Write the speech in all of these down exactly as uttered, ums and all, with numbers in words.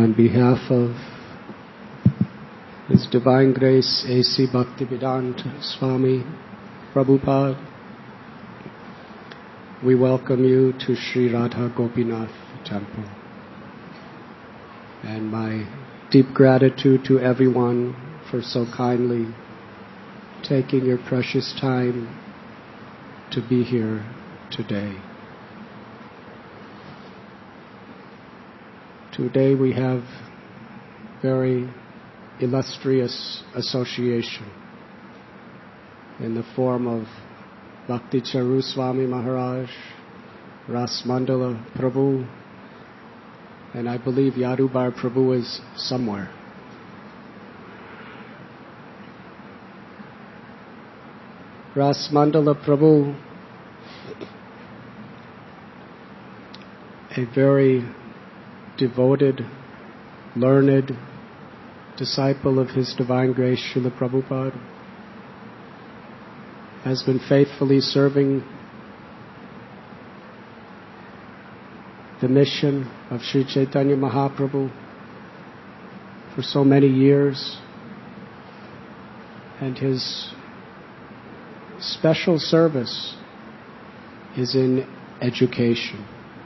On behalf of His Divine Grace A C Bhaktivedanta Swami Prabhupada, we welcome you to Sri Radha Gopinath Temple. And my deep gratitude to everyone for so kindly taking your precious time to be here today. Today we have very illustrious association in the form of Bhakti Charu Swami Maharaj, Ras Mandala Prabhu, and I believe Yadubar Prabhu is somewhere. Ras Mandala Prabhu, a very devoted, learned disciple of His Divine Grace Srila Prabhupada, has been faithfully serving the mission of Sri Chaitanya Mahaprabhu for so many years, and his special service is in education.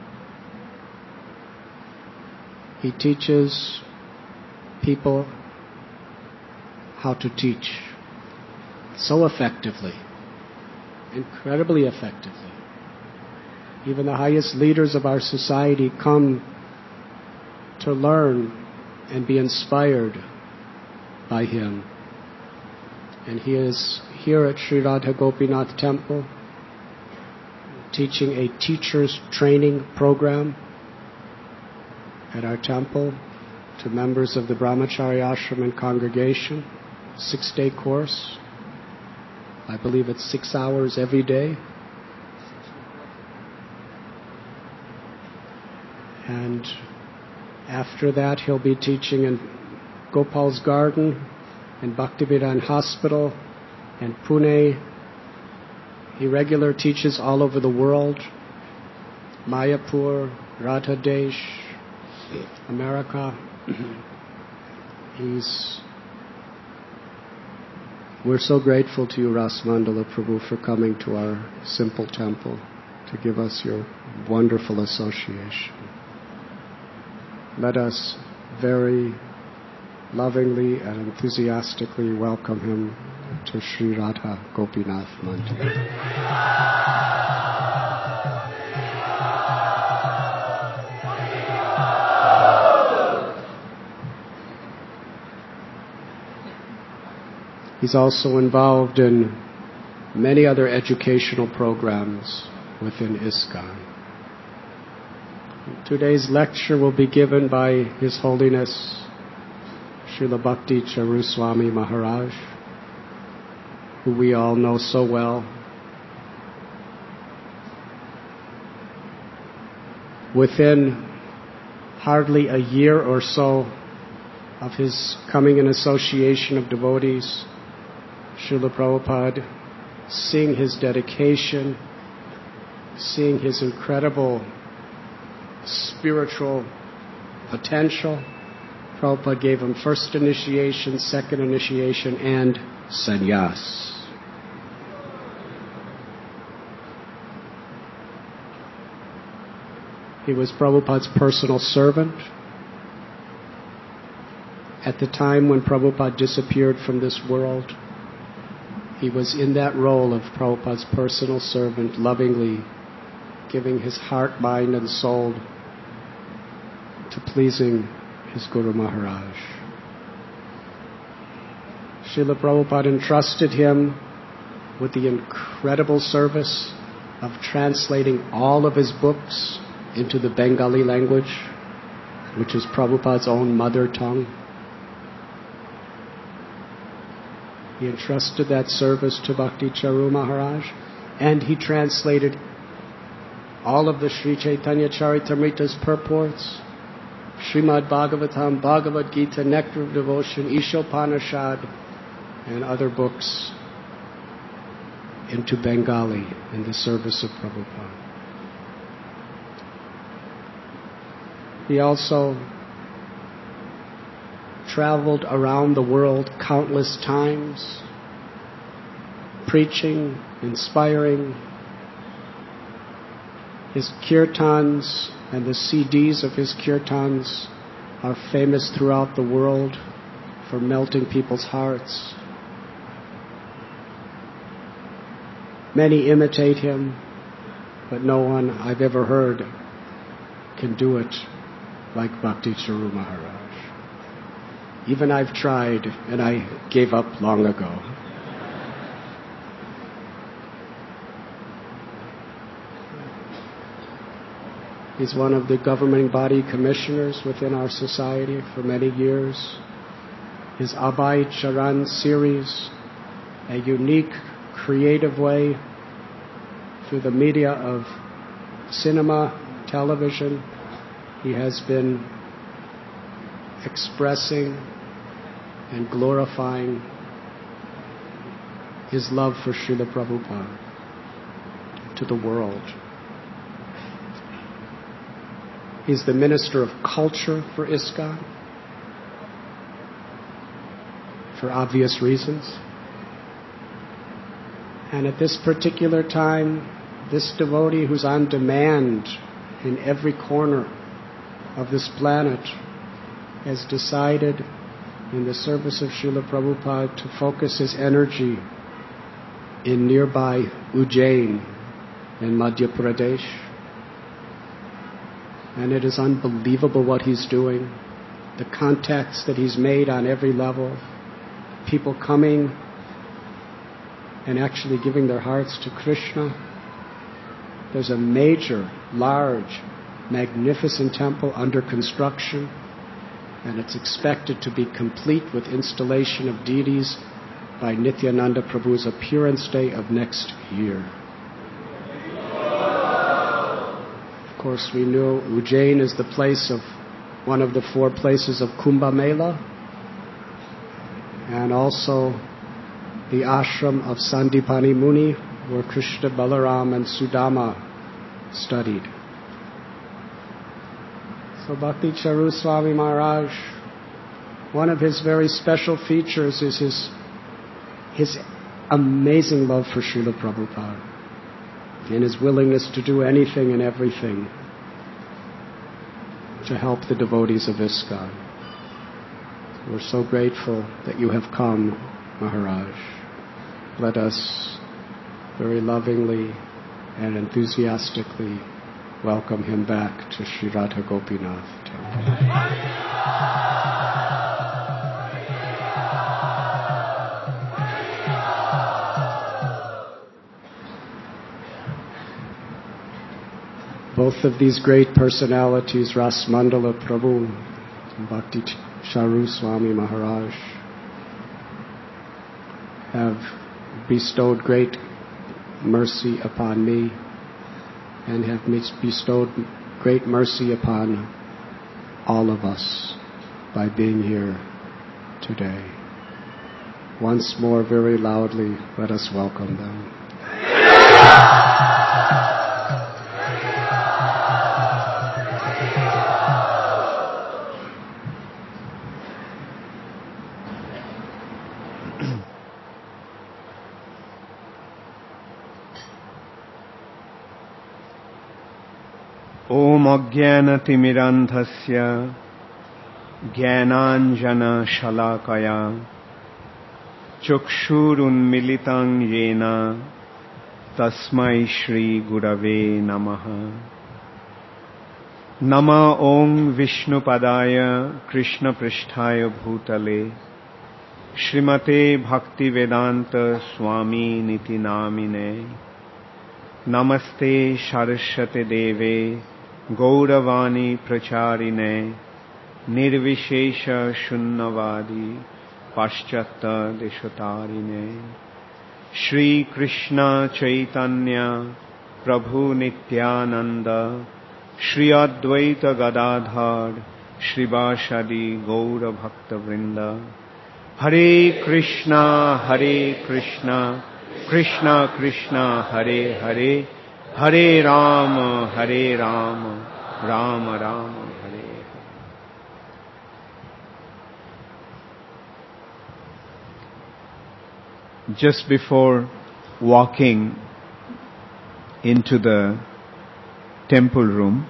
He teaches people how to teach so effectively, incredibly effectively. Even the highest leaders of our society come to learn and be inspired by him. And he is here at Sri Radha Gopinath Temple teaching a teacher's training program at our temple to members of the Brahmachari Ashram and congregation, six-day course. I believe it's six hours every day. And after that, he'll be teaching in Gopal's Garden, in Bhaktivedanta Hospital, and Pune. He regularly teaches all over the world, Mayapur, Radha Desh, America. He's We're so grateful to you, Ras Mandala Prabhu, for coming to our simple temple to give us your wonderful association. Let us very lovingly and enthusiastically welcome him to Sri Radha Gopinath Mandir. He's also involved in many other educational programs within ISKCON. Today's lecture will be given by His Holiness Srila Bhakti Charu Swami Maharaj, who we all know so well. Within hardly a year or so of his coming in association of devotees, Srila Prabhupada, seeing his dedication, seeing his incredible spiritual potential, Prabhupada gave him first initiation, second initiation, and sannyas. He was Prabhupada's personal servant. At the time when Prabhupada disappeared from this world, he was in that role of Prabhupada's personal servant, lovingly giving his heart, mind, and soul to pleasing his Guru Maharaj. Srila Prabhupada entrusted him with the incredible service of translating all of his books into the Bengali language, which is Prabhupada's own mother tongue. He entrusted that service to Bhakti Charu Maharaj, and he translated all of the Sri Chaitanya Charitamrita's purports, Srimad Bhagavatam, Bhagavad Gita, Nectar of Devotion, Ishopanishad, and other books into Bengali in the service of Prabhupada. He also traveled around the world countless times, preaching, inspiring. His kirtans and the C Ds of his kirtans are famous throughout the world for melting people's hearts. Many imitate him, but no one I've ever heard can do it like Bhakti Charu Maharaj. Even I've tried, and I gave up long ago. He's one of the governing body commissioners within our society for many years. His Abhay Charan series, a unique, creative way through the media of cinema, television, he has been expressing and glorifying his love for Srila Prabhupada to the world. He's the Minister of Culture for ISKCON, for obvious reasons. And at this particular time, this devotee who's on demand in every corner of this planet has decided, in the service of Srila Prabhupada, to focus his energy in nearby Ujjain in Madhya Pradesh. And it is unbelievable what he's doing. The contacts that he's made on every level. People coming and actually giving their hearts to Krishna. There's a major, large, magnificent temple under construction, and it's expected to be complete with installation of deities by Nityananda Prabhu's appearance day of next year. Of course, we know Ujjain is the place of one of the four places of Kumbh Mela, and also the ashram of Sandipani Muni, where Krishna, Balaram, and Sudama studied. So Bhakti Charu Swami Maharaj, one of his very special features is his, his amazing love for Srila Prabhupada and his willingness to do anything and everything to help the devotees of ISKCON. We're so grateful that you have come, Maharaj. Let us very lovingly and enthusiastically welcome him back to Sri Radha Gopinath Temple. Both of these great personalities, Ras Mandala Prabhu and Bhakti Charu Swami Maharaj, have bestowed great mercy upon me and have bestowed great mercy upon all of us by being here today. Once more, very loudly, let us welcome them. Om Ajnanatimirandhasya Jnananjana Shalakaya Chukshurunmilitam Yena Tasmai Shri Gurave Namaha. Nama Om Vishnupadaya Krishna Pristhaya Bhutale Srimate Bhaktivedanta Swami Niti Namine. Namaste Saraswate Deve Gauravani Pracharine Nirvishesha Shunnavadi Paschata Deshatarine Shri Krishna Chaitanya Prabhu Nityananda Shri Advaita Gadadhar Shrivasadi Gaura Bhakta Vrinda Hare Krishna Hare Krishna Krishna Krishna Hare Hare Hare Rama Hare Rama Rama Rama Hare Hare. just before walking into the temple room,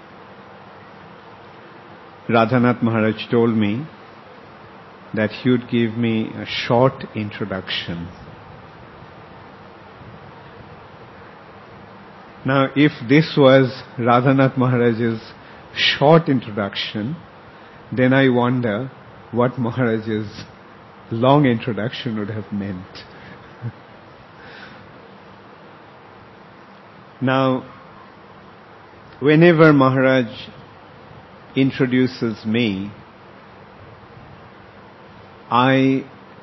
Radhanath Maharaj told me that he would give me a short introduction. Now, if this was Radhanath Maharaj's short introduction, then I wonder what Maharaj's long introduction would have meant. Now, whenever Maharaj introduces me, I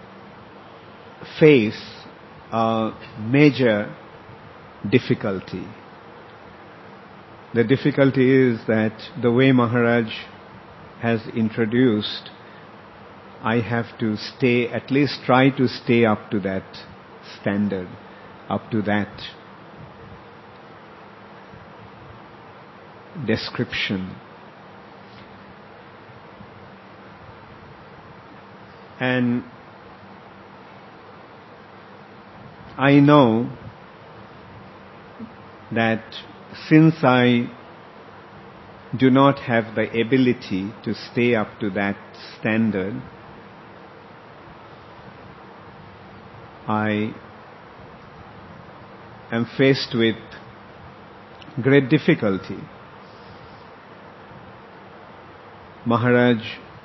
face a major difficulty. The difficulty is that the way Maharaj has introduced, I have to stay, at least try to stay up to that standard, up to that description. And I know that since I do not have the ability to stay up to that standard, I am faced with great difficulty. Maharaj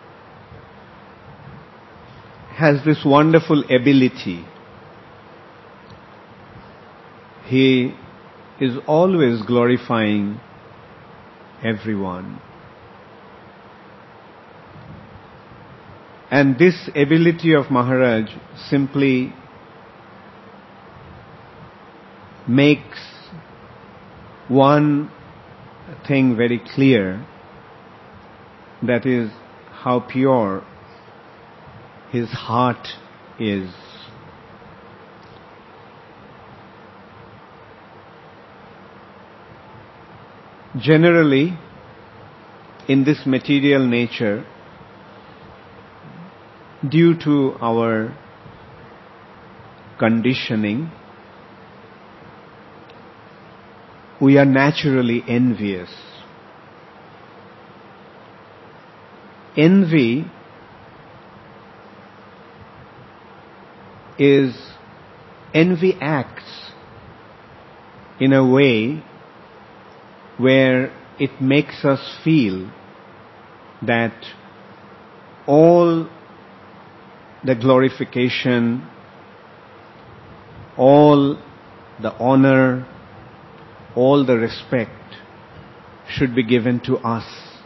has this wonderful ability. He is always glorifying everyone. And this ability of Maharaj simply makes one thing very clear, that is how pure his heart is. Generally, in this material nature, due to our conditioning, we are naturally envious. Envy is, envy acts in a way where it makes us feel that all the glorification, all the honor, all the respect should be given to us.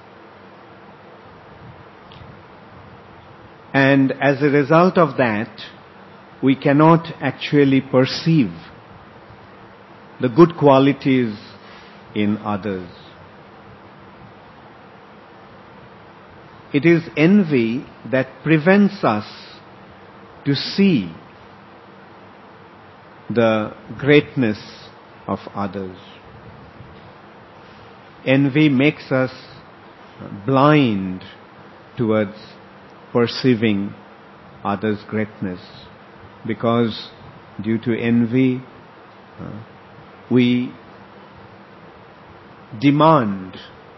And as a result of that, we cannot actually perceive the good qualities in others. It is envy that prevents us to see the greatness of others. Envy makes us blind towards perceiving others' greatness, because due to envy, uh, we demand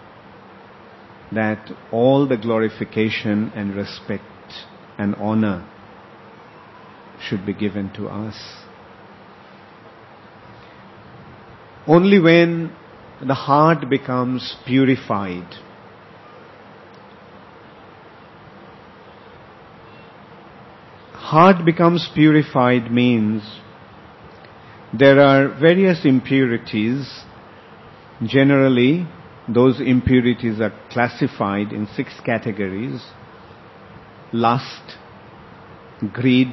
that all the glorification and respect and honor should be given to us. Only when the heart becomes purified, heart becomes purified means there are various impurities. Generally, those impurities are classified in six categories: lust, greed,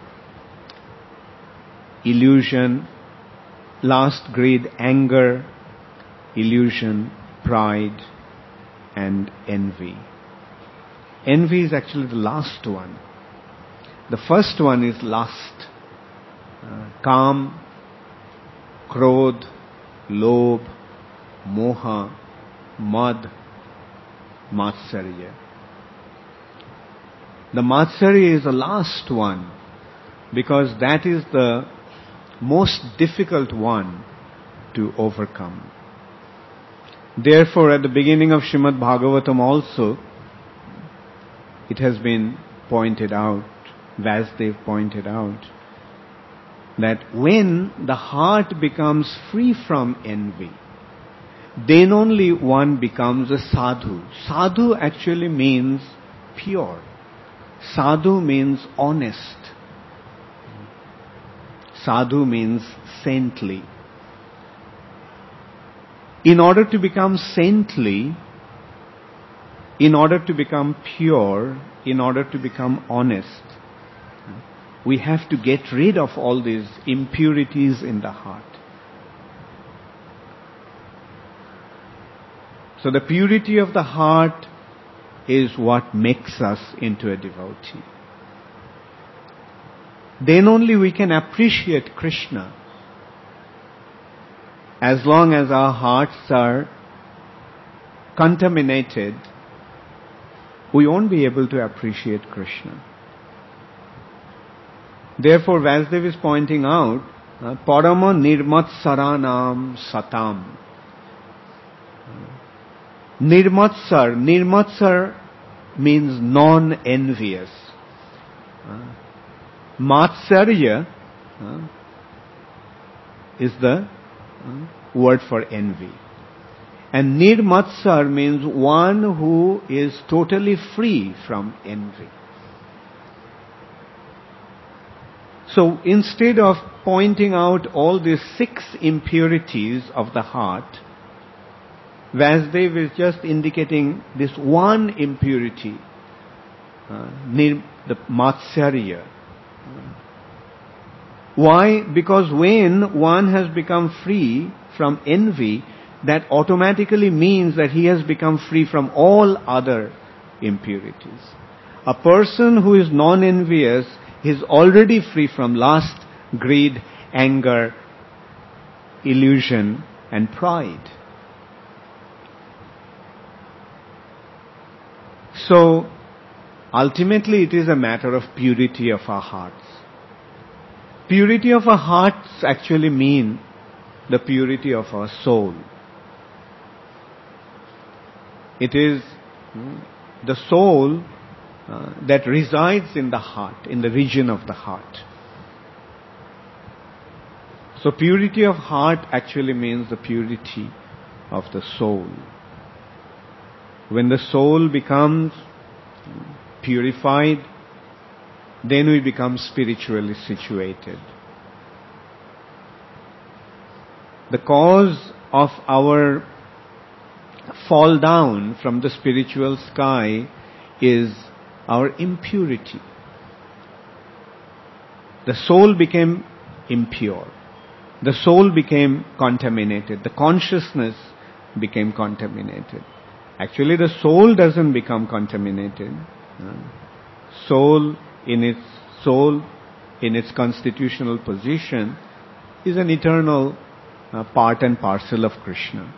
illusion, lust, greed, anger, illusion, pride, and envy. Envy is actually the last one. The first one is lust, uh, kam, krodh, lobh, moha, mad, matsarya. The matsarya is the last one. because that is the most difficult one to overcome. Therefore, at the beginning of Srimad Bhagavatam also, it has been pointed out, Vasudev pointed out, that when the heart becomes free from envy, then only one becomes a sadhu. Sadhu actually means pure. Sadhu means honest. Sadhu means saintly. In order to become saintly, in order to become pure, in order to become honest, we have to get rid of all these impurities in the heart. So the purity of the heart is what makes us into a devotee. Then only we can appreciate Krishna. As long as our hearts are contaminated, we won't be able to appreciate Krishna. Therefore, Vasudev is pointing out, Parama Nirmatsaranam Satam. Nirmatsar, Nirmatsar means non-envious. Matsarya is the word for envy. And Nirmatsar means one who is totally free from envy. So instead of pointing out all these six impurities of the heart, Vasudev is just indicating this one impurity, uh, the Matsarya. Why? Because when one has become free from envy, that automatically means that he has become free from all other impurities. A person who is non-envious is already free from lust, greed, anger, illusion, and pride. So, ultimately it is a matter of purity of our hearts. Purity of our hearts actually mean the purity of our soul. It is the soul uh, that resides in the heart, in the region of the heart. So purity of heart actually means the purity of the soul. When the soul becomes purified, then we become spiritually situated. The cause of our fall down from the spiritual sky is our impurity. The soul became impure. The soul became contaminated. The consciousness became contaminated. Actually, the soul doesn't become contaminated. Soul in its soul, in its constitutional position, is an eternal uh, part and parcel of Krishna.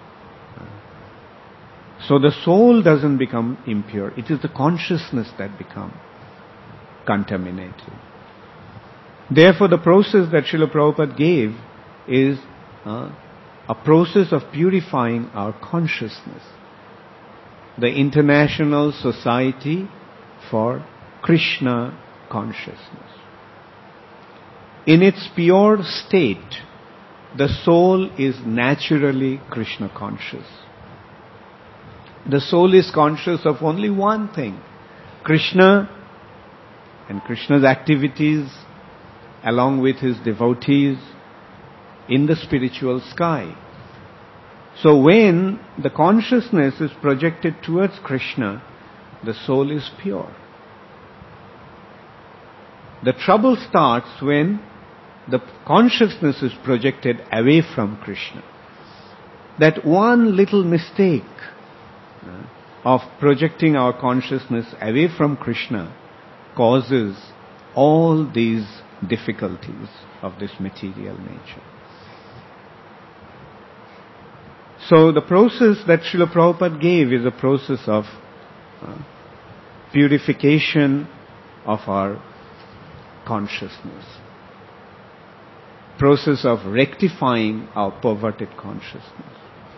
So the soul doesn't become impure. It is the consciousness that becomes contaminated. Therefore, the process that Srila Prabhupada gave is uh, a process of purifying our consciousness. The International Society for Krishna Consciousness. In its pure state, the soul is naturally Krishna conscious. The soul is conscious of only one thing, Krishna and Krishna's activities along with his devotees in the spiritual sky. So when the consciousness is projected towards Krishna, the soul is pure. The trouble starts when the consciousness is projected away from Krishna. That one little mistake of projecting our consciousness away from Krishna causes all these difficulties of this material nature. So the process that Srila Prabhupada gave is a process of uh, purification of our consciousness. Process of rectifying our perverted consciousness.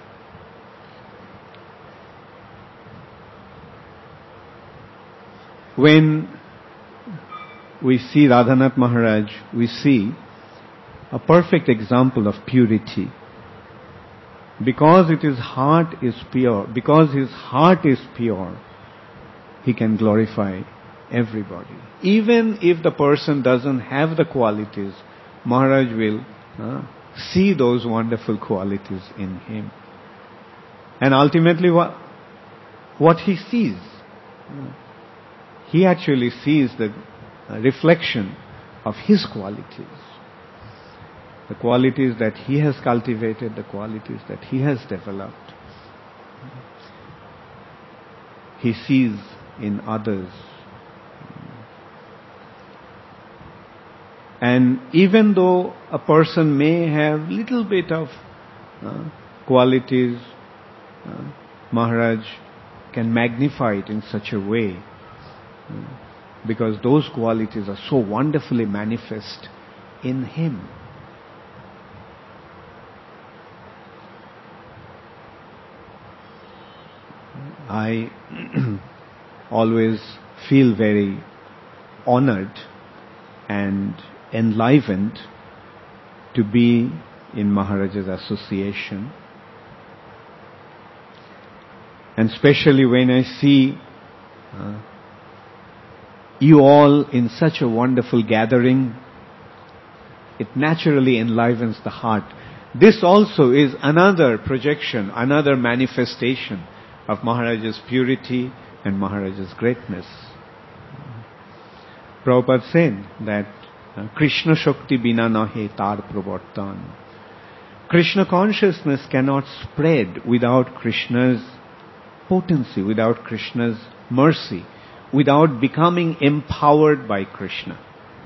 When we see Radhanath Maharaj, we see a perfect example of purity. Because it his heart is pure, because his heart is pure, he can glorify everybody. Even if the person doesn't have the qualities, Maharaj will uh, see those wonderful qualities in him. And ultimately what, what he sees, he actually sees the reflection of his qualities. The qualities that he has cultivated, the qualities that he has developed. He sees in others. And even though a person may have little bit of uh, qualities, uh, Maharaj can magnify it in such a way, uh, because those qualities are so wonderfully manifest in him. I always feel very honored and enlivened to be in Maharaj's association. And especially when I see uh, you all in such a wonderful gathering, it naturally enlivens the heart. This also is another projection, another manifestation of Maharaj's purity and Maharaj's greatness. Prabhupada said that uh, Krishna Shakti bina nahe tar pravartan. Krishna consciousness cannot spread without Krishna's potency, without Krishna's mercy, without becoming empowered by Krishna.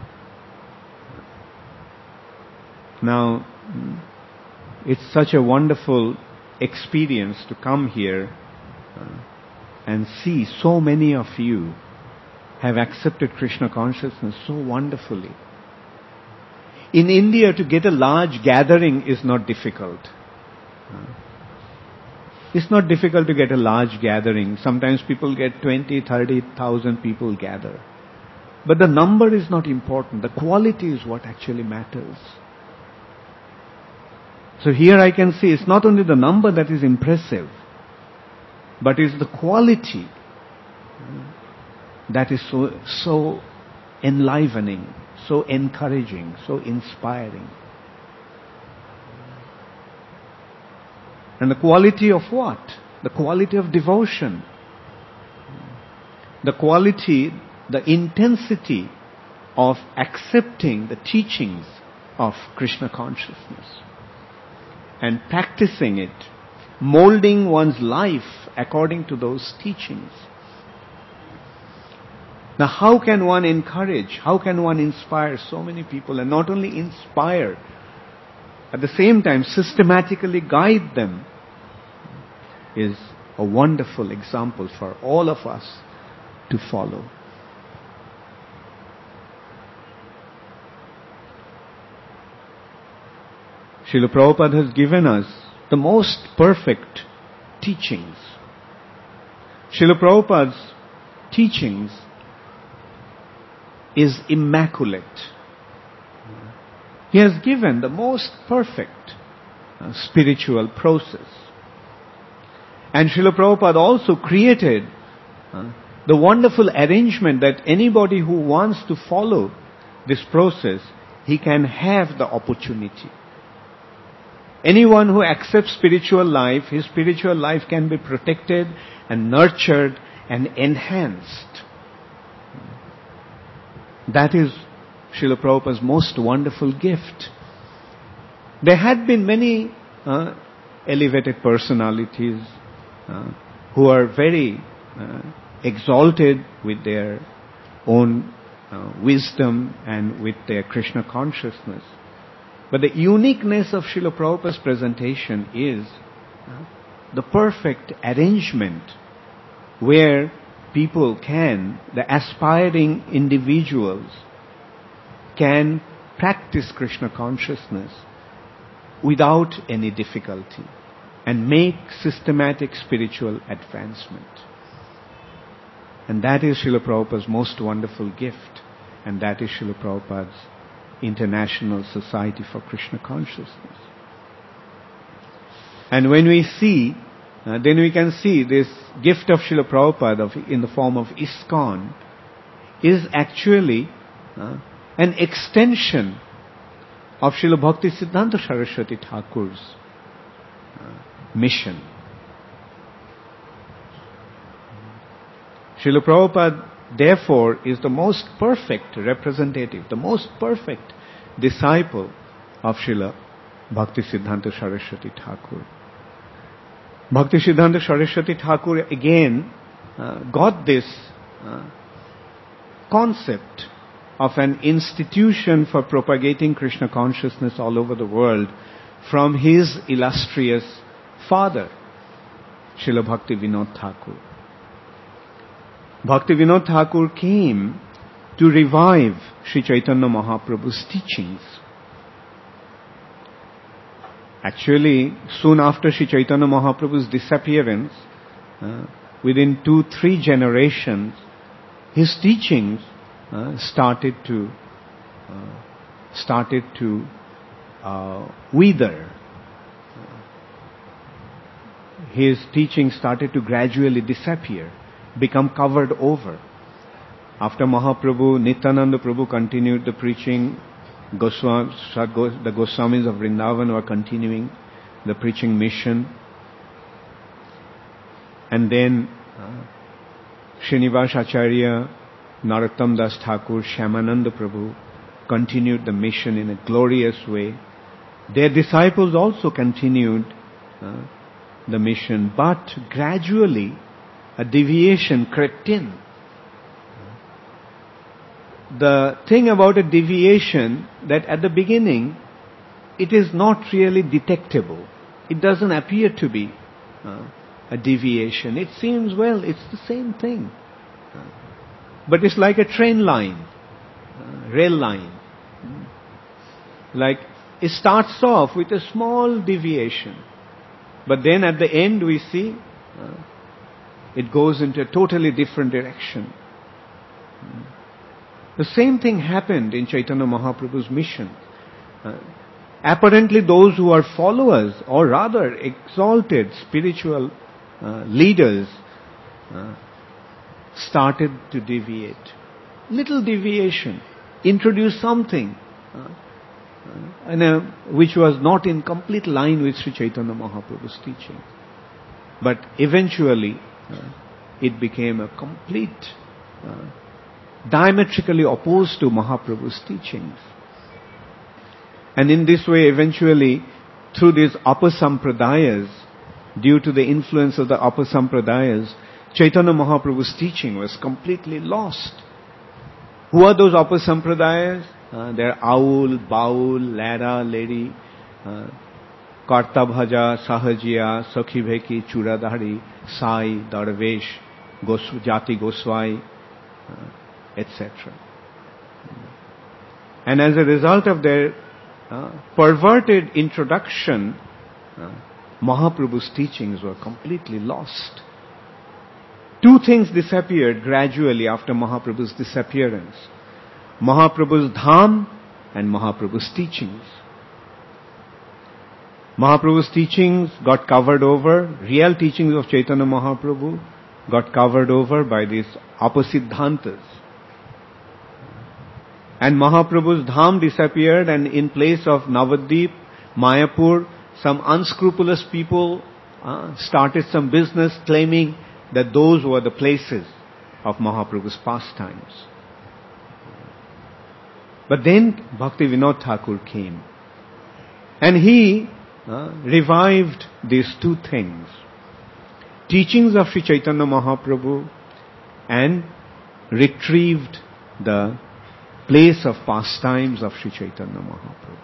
Now, it's such a wonderful experience to come here uh, and see so many of you have accepted Krishna consciousness so wonderfully. In India, to get a large gathering is not difficult. Uh, It's not difficult to get a large gathering. Sometimes people get twenty, thirty thousand people gather. But the number is not important. The quality is what actually matters. So here I can see it's not only the number that is impressive, but it's the quality that is so, so enlivening, so encouraging, so inspiring. And the quality of what? The quality of devotion. The quality, the intensity of accepting the teachings of Krishna consciousness and practicing it, molding one's life according to those teachings. Now how can one encourage, how can one inspire so many people, and not only inspire, at the same time systematically guide them, is a wonderful example for all of us to follow. Srila Prabhupada has given us the most perfect teachings. Srila Prabhupada's teachings is immaculate. He has given the most perfect uh, spiritual process. And Srila Prabhupada also created uh, the wonderful arrangement that anybody who wants to follow this process, he can have the opportunity. Anyone who accepts spiritual life, his spiritual life can be protected and nurtured and enhanced. That is Srila Prabhupada's most wonderful gift. There had been many uh, elevated personalities uh, who are very uh, exalted with their own uh, wisdom and with their Krishna consciousness. But the uniqueness of Srila Prabhupada's presentation is uh, the perfect arrangement where people can, the aspiring individuals, can practice Krishna consciousness without any difficulty and make systematic spiritual advancement. And that is Srila Prabhupada's most wonderful gift, and that is Srila Prabhupada's International Society for Krishna Consciousness. And when we see, uh, then we can see this gift of Srila Prabhupada of, in the form of ISKCON is actually uh, an extension of Srila Bhaktisiddhanta Saraswati Thakur's uh, mission. Srila Prabhupada, therefore, is the most perfect representative, the most perfect disciple of Srila Bhaktisiddhanta Saraswati Thakur. Bhaktisiddhanta Saraswati Thakur again uh, got this uh, concept of an institution for propagating Krishna consciousness all over the world from his illustrious father, Srila Bhaktivinoda Thakur. Bhaktivinoda Thakur came to revive Sri Chaitanya Mahaprabhu's teachings. Actually, soon after Sri Chaitanya Mahaprabhu's disappearance, uh, within two, three generations, his teachings uh, started to uh, started to uh, wither. His teachings started to gradually disappear, become covered over. After Mahaprabhu, Nityananda Prabhu continued the preaching. Goswami, the Goswamis of Vrindavan were continuing the preaching mission. And then uh, Srinivas Acharya, Narottam Das Thakur, Shyamananda Prabhu continued the mission in a glorious way. Their disciples also continued uh, the mission, but gradually a deviation crept in. The thing about a deviation, that at the beginning it is not really detectable. It doesn't appear to be uh, a deviation. It seems, well, it's the same thing. Uh, but it's like a train line, uh, rail line. Like it starts off with a small deviation, but then at the end we see uh, it goes into a totally different direction. The same thing happened in Chaitanya Mahaprabhu's mission. Uh, apparently those who are followers, or rather exalted spiritual uh, leaders, uh, started to deviate. Little deviation. Introduce something uh, uh, and, uh, which was not in complete line with Sri Chaitanya Mahaprabhu's teaching. But eventually uh, it became a complete uh, diametrically opposed to Mahaprabhu's teachings. And in this way, eventually, through these Apasampradayas, due to the influence of the Apasampradayas, Chaitanya Mahaprabhu's teaching was completely lost. Who are those Apasampradayas? Uh, they're Aul, Baul, Lara, Lady, uh, Kartabhaja, Sahajiya, Sakhibheki, Churadhari, Sai, Darvesh, Gos- Jati Goswai, uh, et cetera. And as a result of their uh, perverted introduction, uh, Mahaprabhu's teachings were completely lost. Two things disappeared gradually after Mahaprabhu's disappearance: Mahaprabhu's dham and Mahaprabhu's teachings. Mahaprabhu's teachings got covered over, real teachings of Chaitanya Mahaprabhu got covered over by these Apasiddhantas. And Mahaprabhu's dham disappeared, and in place of Navadvip, Mayapur, some unscrupulous people uh, started some business claiming that those were the places of Mahaprabhu's pastimes. But then Bhaktivinoda Thakur came, and he uh, revived these two things: teachings of Sri Chaitanya Mahaprabhu, and retrieved the place of pastimes of Sri Chaitanya Mahaprabhu.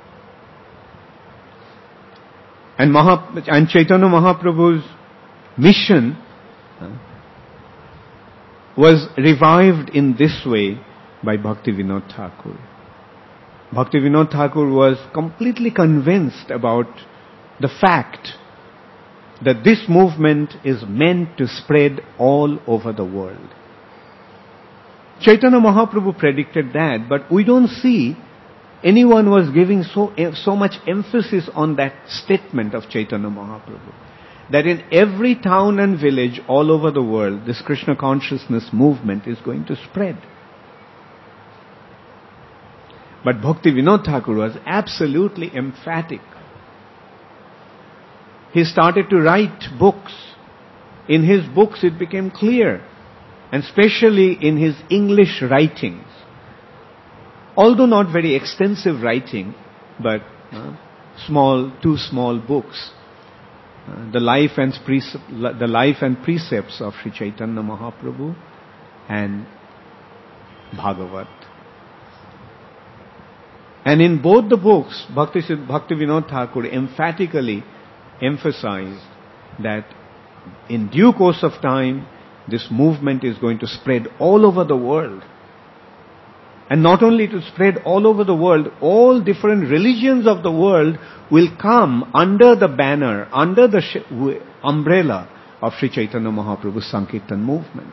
And, Maha, and Chaitanya Mahaprabhu's mission uh, was revived in this way by Bhaktivinoda Thakur. Bhaktivinoda Thakur was completely convinced about the fact that this movement is meant to spread all over the world. Chaitanya Mahaprabhu predicted that, but we don't see anyone was giving so, so much emphasis on that statement of Chaitanya Mahaprabhu. That in every town and village all over the world, this Krishna consciousness movement is going to spread. But Bhaktivinoda Thakur was absolutely emphatic. He started to write books. In his books it became clear, and especially in his English writings. Although not very extensive writing, but uh, small, two small books. Uh, the life and prece- the life and precepts of Sri Chaitanya Mahaprabhu and Bhagavat. And in both the books, Bhakti Bhaktivinoda Thakur emphatically emphasized that in due course of time, this movement is going to spread all over the world. And not only to spread all over the world, all different religions of the world will come under the banner, under the sh- umbrella of Sri Chaitanya Mahaprabhu's Sankirtan movement.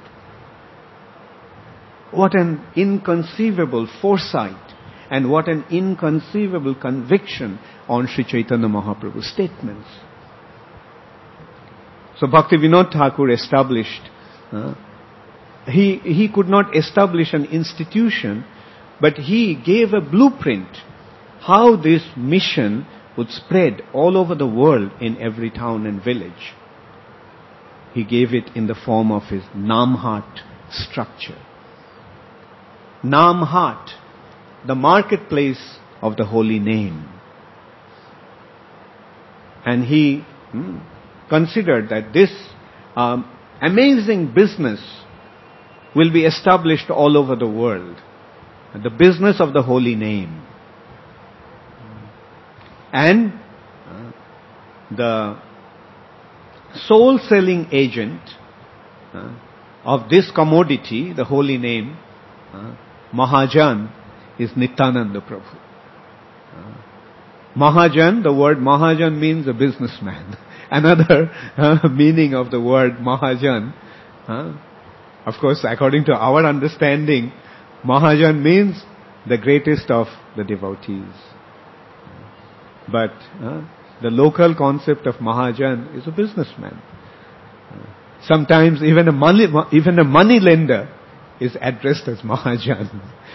What an inconceivable foresight and what an inconceivable conviction on Sri Chaitanya Mahaprabhu's statements. So Bhaktivinoda Thakur established, uh, he, he could not establish an institution, but he gave a blueprint how this mission would spread all over the world in every town and village. He gave it in the form of his Namhat structure. Namhat, the marketplace of the holy name. And he hmm, considered that this um, amazing business will be established all over the world. The business of the holy name. And uh, the soul selling agent uh, of this commodity, the holy name, uh, Mahajan, is Nityananda Prabhu. Uh, Mahajan, the word Mahajan means a businessman. Another uh, meaning of the word Mahajan, uh, of course, according to our understanding, Mahajan means the greatest of the devotees. But uh, the local concept of Mahajan is a businessman. Uh, sometimes even a money, even a money lender is addressed as Mahajan.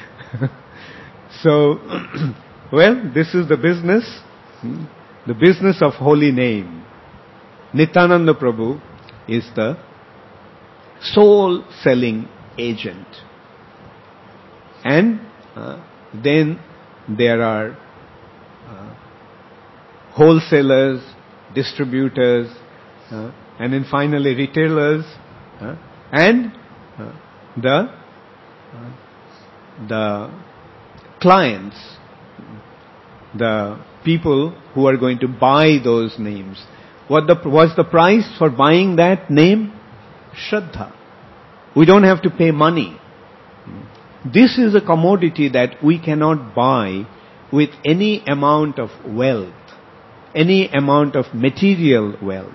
So, well, this is the business, hmm, the business of holy name. Nityananda Prabhu is the soul selling agent. And uh, then there are uh, wholesalers, distributors, uh, and then finally retailers, uh, and uh, the uh, the clients, the people who are going to buy those names. What the what's the price for buying that name? Shraddha. We don't have to pay money. This is a commodity that we cannot buy with any amount of wealth, any amount of material wealth.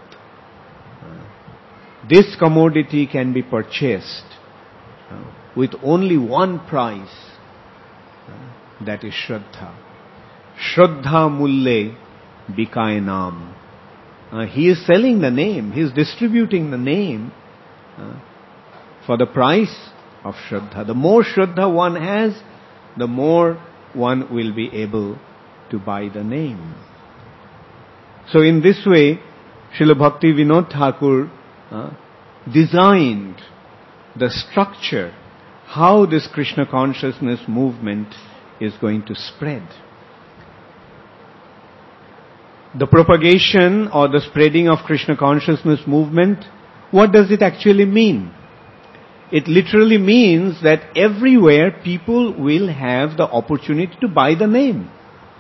This commodity can be purchased with only one price, that is Shraddha. Shraddha mulle bikaye naam. Uh, he is selling the name, he is distributing the name uh, for the price of Shraddha. The more Shraddha one has, the more one will be able to buy the name. So in this way, Srila Bhaktivinoda Thakur uh, designed the structure, how this Krishna consciousness movement is going to spread. The propagation or the spreading of Krishna consciousness movement, what does it actually mean? It literally means that everywhere people will have the opportunity to buy the name.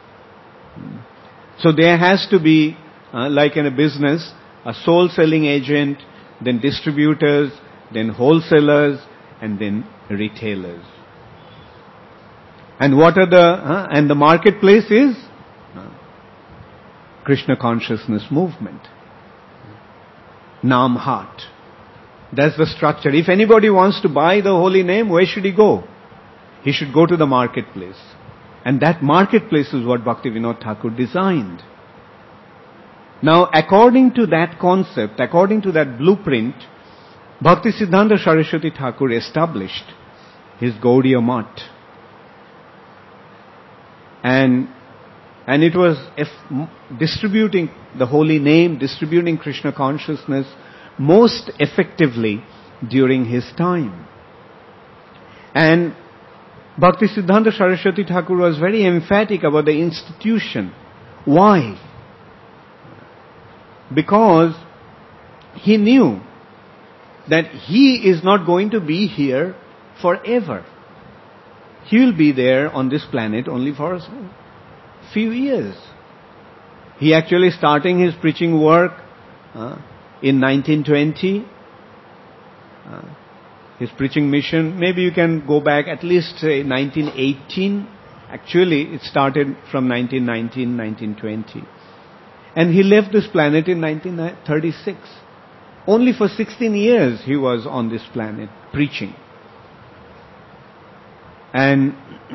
So there has to be, uh, like in a business, a soul selling agent, then distributors, then wholesalers, and then retailers. And what are the, uh, and the marketplace is uh, Krishna consciousness movement. Naam Hat. That's the structure. If anybody wants to buy the holy name, where should he go? He should go to the marketplace. And that marketplace is what Bhaktivinoda Thakur designed. Now, according to that concept, according to that blueprint, Bhaktisiddhanta Saraswati Thakur established his Gaudiya Math. And, and it was eff- distributing the holy name, distributing Krishna consciousness most effectively during his time. And Bhaktisiddhanta Saraswati Thakur was very emphatic about the institution. Why? Because he knew that he is not going to be here forever. He will be there on this planet only for a few years. He actually starting his preaching work uh, in nineteen twenty. Uh, his preaching mission, maybe you can go back at least say nineteen eighteen. Actually, it started from nineteen nineteen, nineteen twenty. And he left this planet in nineteen thirty-six. Only for sixteen years he was on this planet preaching. And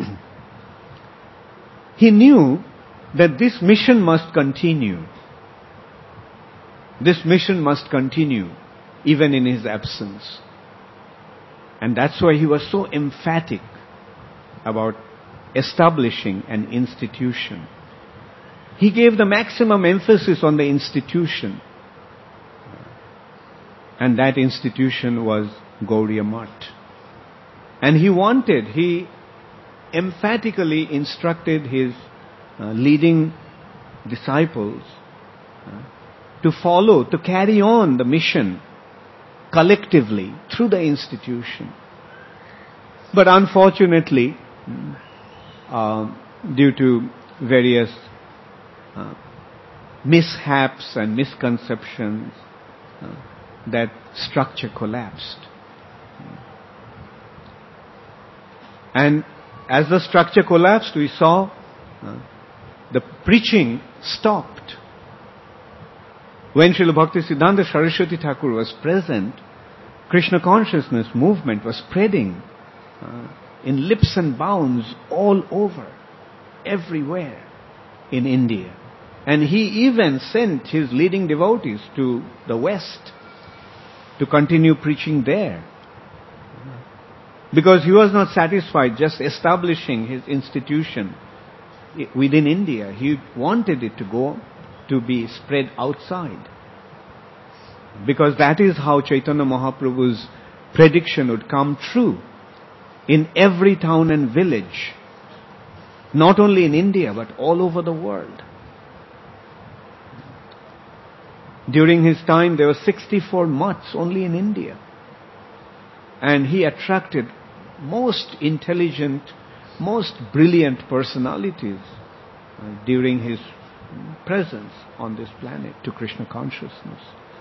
he knew that this mission must continue. This mission must continue even in his absence. And that's why he was so emphatic about establishing an institution. He gave the maximum emphasis on the institution. And that institution was Gaudiya Math. And he wanted, he emphatically instructed his uh, leading disciples uh, to follow, to carry on the mission collectively through the institution. But unfortunately, uh, due to various uh, mishaps and misconceptions, uh, that structure collapsed. And as the structure collapsed, we saw uh, the preaching stopped. When Srila Bhaktisiddhanta Saraswati Thakur was present, Krishna consciousness movement was spreading uh, in leaps and bounds all over, everywhere in India. And he even sent his leading devotees to the West to continue preaching there. Because he was not satisfied just establishing his institution within India. He wanted it to go to be spread outside. Because that is how Chaitanya Mahaprabhu's prediction would come true in every town and village. Not only in India, but all over the world. During his time, there were sixty-four maths only in India. And he attracted most intelligent, most brilliant personalities uh, during his presence on this planet to Krishna consciousness.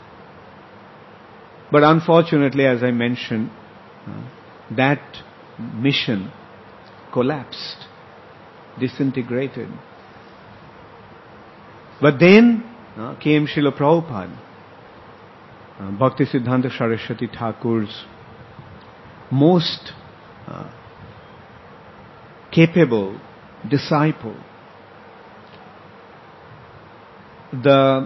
But unfortunately, as I mentioned, uh, that mission collapsed, disintegrated. But then uh, came Srila Prabhupada, uh, Bhaktisiddhanta Saraswati Thakur's most uh, capable disciple. The,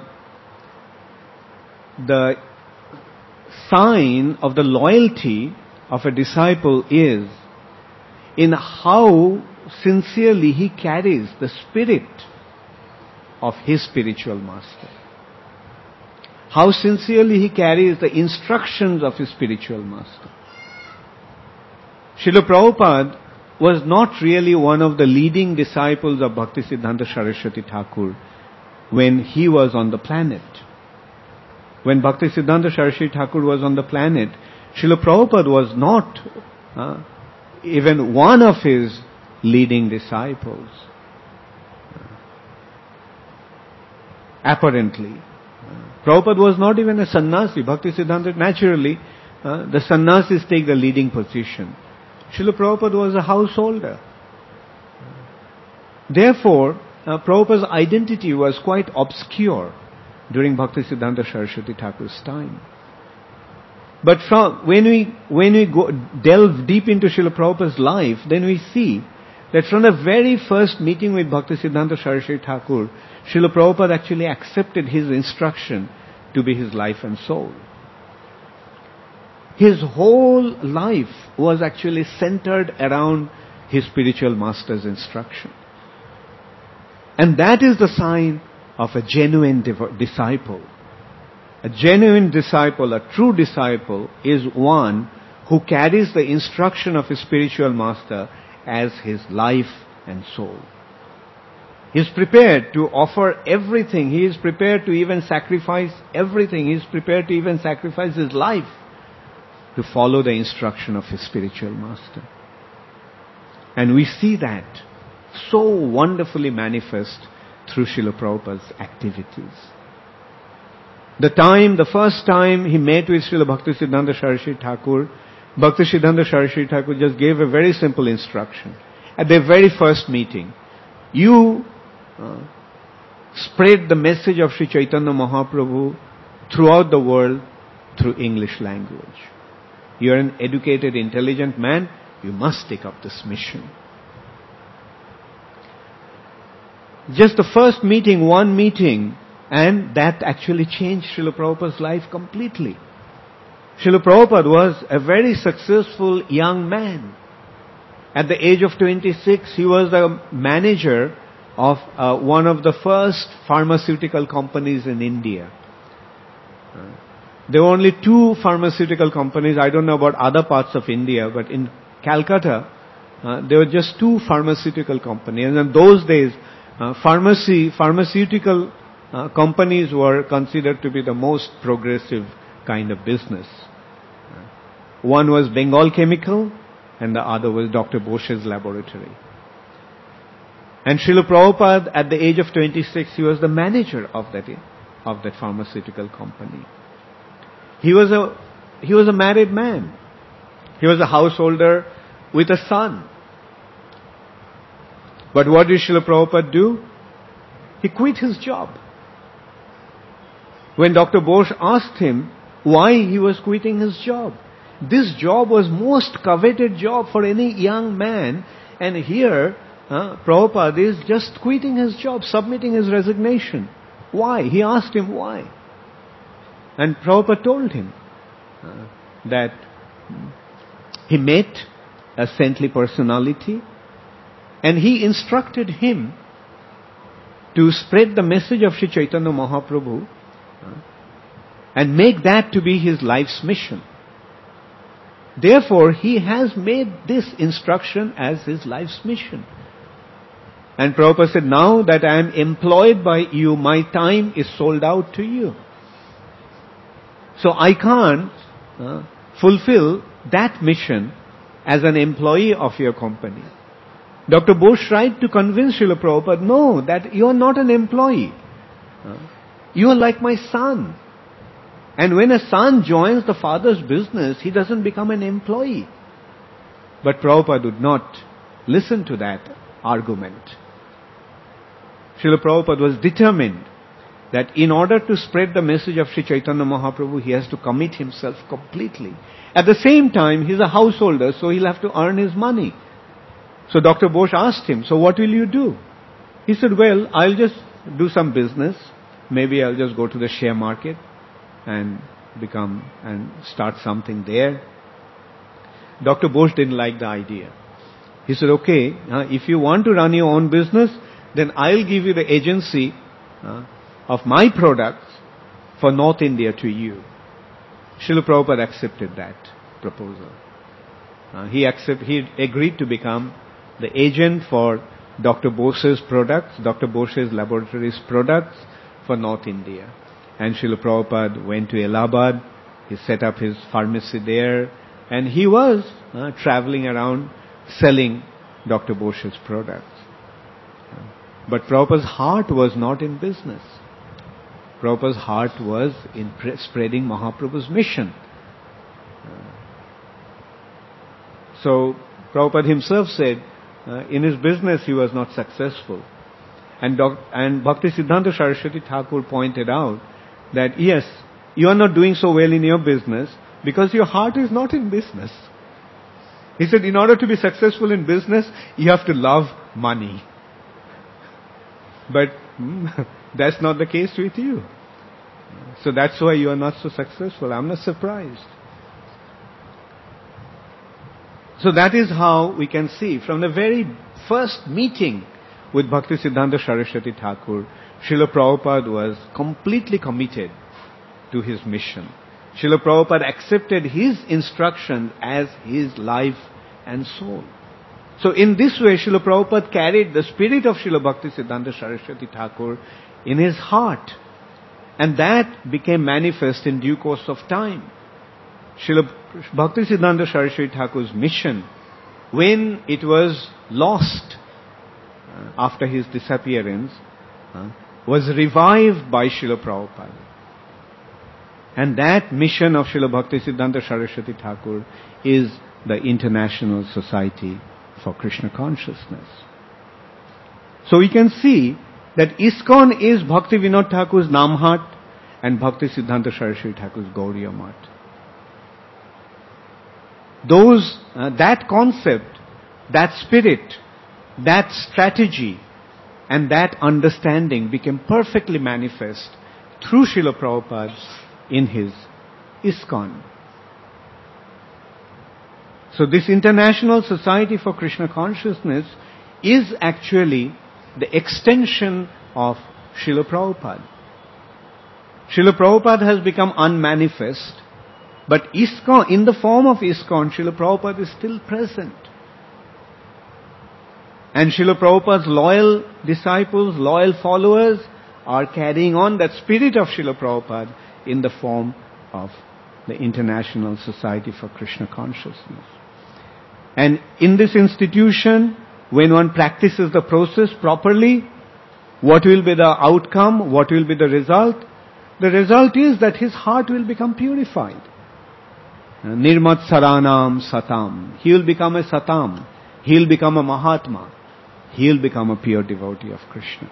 the sign of the loyalty of a disciple is in how sincerely he carries the spirit of his spiritual master. How sincerely he carries the instructions of his spiritual master. Srila Prabhupada was not really one of the leading disciples of Bhaktisiddhanta Saraswati Thakur when he was on the planet. When Bhaktisiddhanta Saraswati Thakur was on the planet, Srila Prabhupada was not uh, even one of his leading disciples. Apparently. Prabhupada was not even a sannyasi. Bhaktisiddhanta, naturally, uh, the sannyasis take the leading position. Srila Prabhupada was a householder. Therefore, uh, Prabhupada's identity was quite obscure during Bhaktisiddhanta Saraswati Thakur's time. But from, when we, when we go, delve deep into Srila Prabhupada's life, then we see that from the very first meeting with Bhaktisiddhanta Saraswati Thakur, Srila Prabhupada actually accepted his instruction to be his life and soul. His whole life was actually centered around his spiritual master's instruction. And that is the sign of a genuine div- disciple. A genuine disciple, a true disciple, is one who carries the instruction of his spiritual master as his life and soul. He is prepared to offer everything. He is prepared to even sacrifice everything. He is prepared to even sacrifice his life to follow the instruction of his spiritual master. And we see that so wonderfully manifest through Srila Prabhupada's activities. The time, the first time he met with Srila Bhaktisiddhanta Saraswati Thakur, Bhaktisiddhanta Saraswati Thakur just gave a very simple instruction. At their very first meeting, you uh, spread the message of Sri Chaitanya Mahaprabhu throughout the world through English language. You are an educated, intelligent man, you must take up this mission. Just the first meeting, one meeting, and that actually changed Srila Prabhupada's life completely. Srila Prabhupada was a very successful young man. At the age of twenty-six, he was the manager of uh, one of the first pharmaceutical companies in India. Uh, there were only two pharmaceutical companies. I don't know about other parts of India, but in Calcutta, uh, there were just two pharmaceutical companies. And in those days, uh, pharmacy, pharmaceutical uh, companies were considered to be the most progressive kind of business. Uh, one was Bengal Chemical, and the other was Doctor Bose's laboratory. And Srila Prabhupada, at the age of twenty-six, he was the manager of that, of that pharmaceutical company. He was a, he was a married man. He was a householder with a son. But what did Srila Prabhupada do? He quit his job. When Doctor Bose asked him why he was quitting his job, this job was most coveted job for any young man, and here uh, Prabhupada is just quitting his job, submitting his resignation. Why? He asked him why. And Prabhupada told him uh, that he met a saintly personality and he instructed him to spread the message of Sri Chaitanya Mahaprabhu uh, and make that to be his life's mission. Therefore, he has made this instruction as his life's mission. And Prabhupada said, now that I am employed by you, my time is sold out to you. So I can't uh, fulfill that mission as an employee of your company. Doctor Bose tried to convince Srila Prabhupada, no, that you are not an employee. Uh, you are like my son. And when a son joins the father's business, he doesn't become an employee. But Prabhupada would not listen to that argument. Srila Prabhupada was determined that in order to spread the message of Sri Chaitanya Mahaprabhu, he has to commit himself completely. At the same time, he's a householder, so he'll have to earn his money. So Doctor Bose asked him, so what will you do? He said, well, I'll just do some business. Maybe I'll just go to the share market and become and start something there. Doctor Bose didn't like the idea. He said, okay, uh, if you want to run your own business, then I'll give you the agency uh, of my products for North India to you. Srila Prabhupada accepted that proposal. Uh, he accept, he agreed to become the agent for Doctor Bose's products, Doctor Bose's laboratories products for North India. And Srila Prabhupada went to Allahabad, he set up his pharmacy there, and he was uh, traveling around selling Doctor Bose's products. Uh, but Prabhupada's heart was not in business. Prabhupada's heart was in pre- spreading Mahaprabhu's mission. Uh, so Prabhupada himself said, uh, in his business he was not successful. And, doc- and Bhaktisiddhanta Saraswati Thakur pointed out that yes, you are not doing so well in your business because your heart is not in business. He said, in order to be successful in business, you have to love money. But hmm, that's not the case with you. So that's why you are not so successful. I'm not surprised. So that is how we can see from the very first meeting with Bhaktisiddhanta Saraswati Thakur, Srila Prabhupada was completely committed to his mission. Srila Prabhupada accepted his instruction as his life and soul. So in this way, Srila Prabhupada carried the spirit of Srila Bhaktisiddhanta Saraswati Thakur in his heart. And that became manifest in due course of time. Srila Bhaktisiddhanta Saraswati Thakur's mission, when it was lost uh, after his disappearance, uh, was revived by Srila Prabhupada. And that mission of Srila Bhaktisiddhanta Saraswati Thakur is the International Society for Krishna Consciousness. So we can see that ISKCON is Bhakti Vinod Thakur's Namhat and Bhaktisiddhanta Saraswati Thakur's Gauriya Math. Those, uh, that concept, that spirit, that strategy, and that understanding became perfectly manifest through Srila Prabhupada in his ISKCON. So this International Society for Krishna Consciousness is actually the extension of Srila Prabhupada. Srila Prabhupada has become unmanifest, but ISKCON, in the form of ISKCON, Srila Prabhupada is still present. And Srila Prabhupada's loyal disciples, loyal followers are carrying on that spirit of Srila Prabhupada in the form of the International Society for Krishna Consciousness. And in this institution, when one practices the process properly, what will be the outcome? What will be the result? The result is that his heart will become purified. Nirmat Saranam Satam. He will become a Satam. He will become a Mahatma. He will become a pure devotee of Krishna.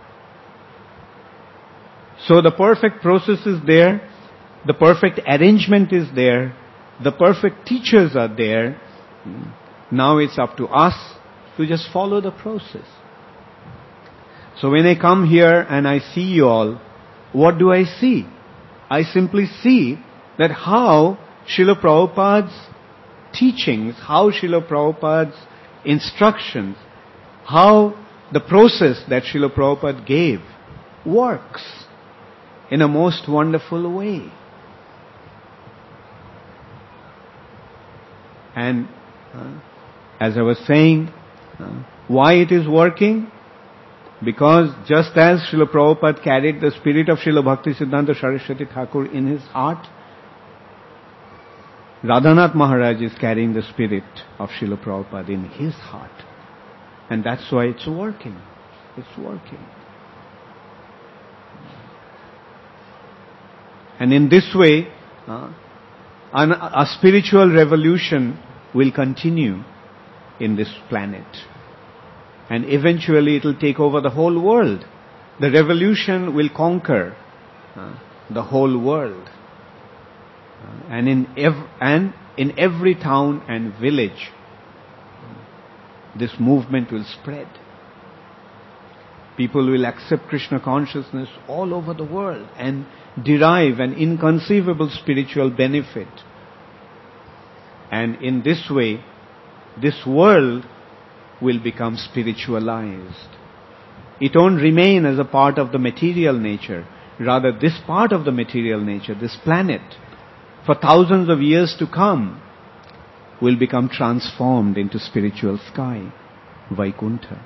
So the perfect process is there. The perfect arrangement is there. The perfect teachers are there. Now it's up to us to just follow the process. So when I come here and I see you all, what do I see? I simply see that how Srila Prabhupada's teachings, how Srila Prabhupada's instructions, how the process that Srila Prabhupada gave works in a most wonderful way. And uh, as I was saying, uh, why it is working? Because just as Srila Prabhupada carried the spirit of Srila Bhaktisiddhanta Saraswati Thakur in his heart, Radhanath Maharaj is carrying the spirit of Srila Prabhupada in his heart. And that's why it's working. It's working. And in this way, uh, an, a spiritual revolution will continue in this planet. And eventually it will take over the whole world. The revolution will conquer uh, the whole world. Uh, and in ev- and in every town and village, this movement will spread. People will accept Krishna consciousness all over the world and derive an inconceivable spiritual benefit. And in this way, this world will become spiritualized. It won't remain as a part of the material nature. Rather, this part of the material nature, this planet, for thousands of years to come, will become transformed into spiritual sky, Vaikuntha.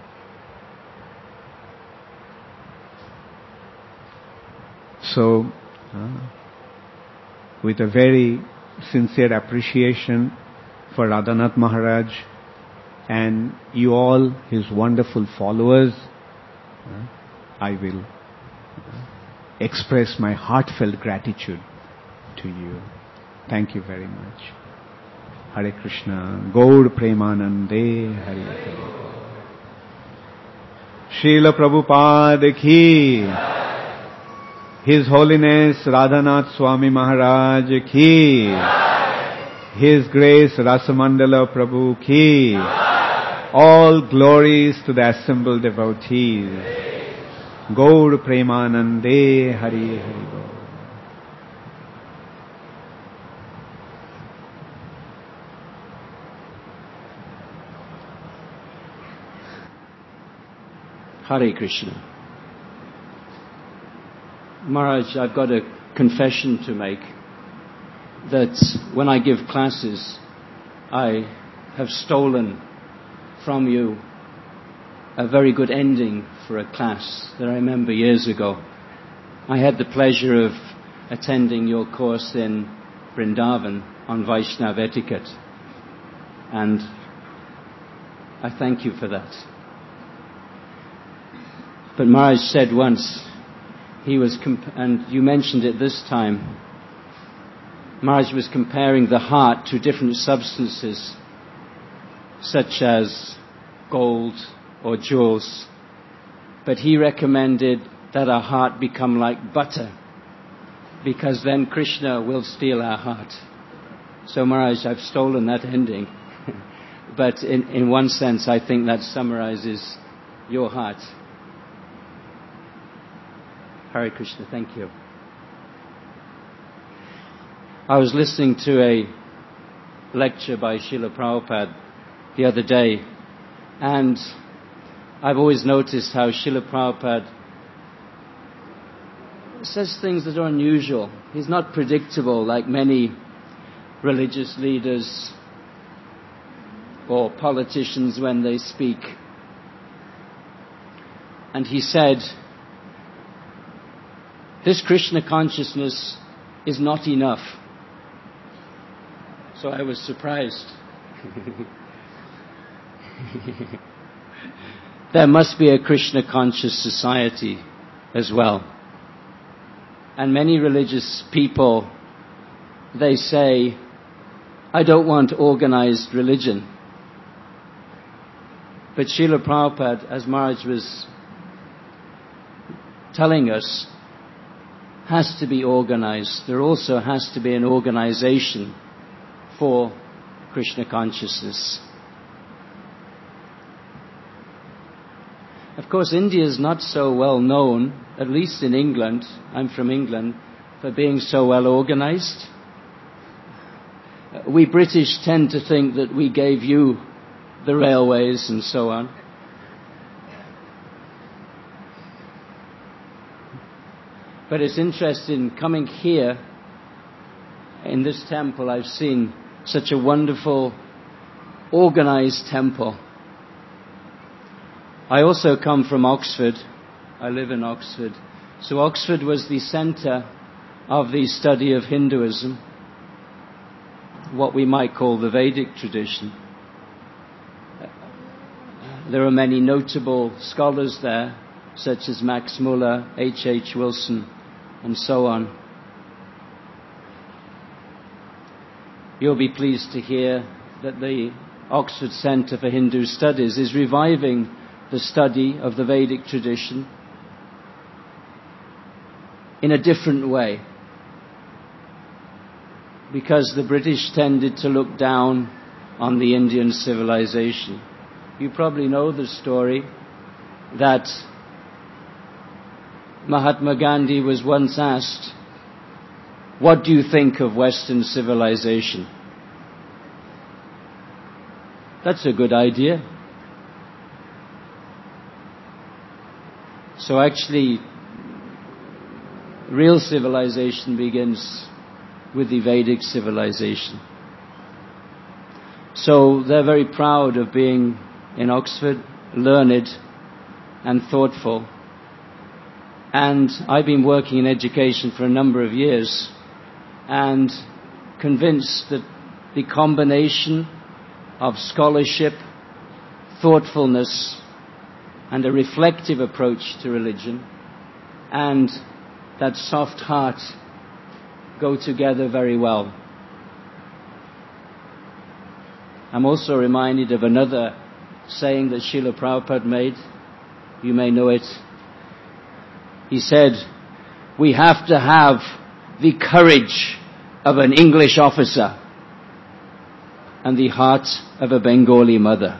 So, uh, with a very sincere appreciation for Radhanath Maharaj and you all, his wonderful followers, uh, I will uh, express my heartfelt gratitude to you. Thank you very much. Hare Krishna. Gaur Premanande Hare Hare. Srila Prabhupada ki. His Holiness Radhanath Swami Maharaj ki. His Grace Rasamandala Prabhu ki. All glories to the assembled devotees. Gaur Premanande Hari Hari Gaur. Hare Krishna. Maharaj, I've got a confession to make that when I give classes, I have stolen from you a very good ending for a class that I remember years ago. I had the pleasure of attending your course in Vrindavan on Vaishnava etiquette, and I thank you for that. But Maharaj said once, he was, comp- and you mentioned it this time, Maharaj was comparing the heart to different substances, such as gold or jewels. But he recommended that our heart become like butter, because then Krishna will steal our heart. So Maharaj, I've stolen that ending. But in, in one sense, I think that summarizes your heart. Hare Krishna, thank you. I was listening to a lecture by Srila Prabhupada the other day, and I've always noticed how Srila Prabhupada says things that are unusual. He's not predictable like many religious leaders or politicians when they speak. And he said, this Krishna consciousness is not enough. So I was surprised. There must be a Krishna conscious society as well. And many religious people, they say, I don't want organized religion. But Srila Prabhupada, as Maharaj was telling us, has to be organized. There also has to be an organization for Krishna consciousness. Of course, India is not so well known, at least in England, I'm from England, for being so well organized. We British tend to think that we gave you the railways and so on. But it's interesting, coming here, in this temple, I've seen such a wonderful, organized temple. I also come from Oxford. I live in Oxford. So Oxford was the center of the study of Hinduism, what we might call the Vedic tradition. There are many notable scholars there, such as Max Muller, H H Wilson, and so on. You'll be pleased to hear that the Oxford Centre for Hindu Studies is reviving the study of the Vedic tradition in a different way, because the British tended to look down on the Indian civilization. You probably know the story that Mahatma Gandhi was once asked, what do you think of Western civilization? That's a good idea. So actually, real civilization begins with the Vedic civilization. So they're very proud of being in Oxford, learned and thoughtful. And I've been working in education for a number of years and convinced that the combination of scholarship, thoughtfulness, and a reflective approach to religion and that soft heart go together very well. I'm also reminded of another saying that Srila Prabhupada made. You may know it. He said, "We have to have the courage of an English officer and the heart of a Bengali mother."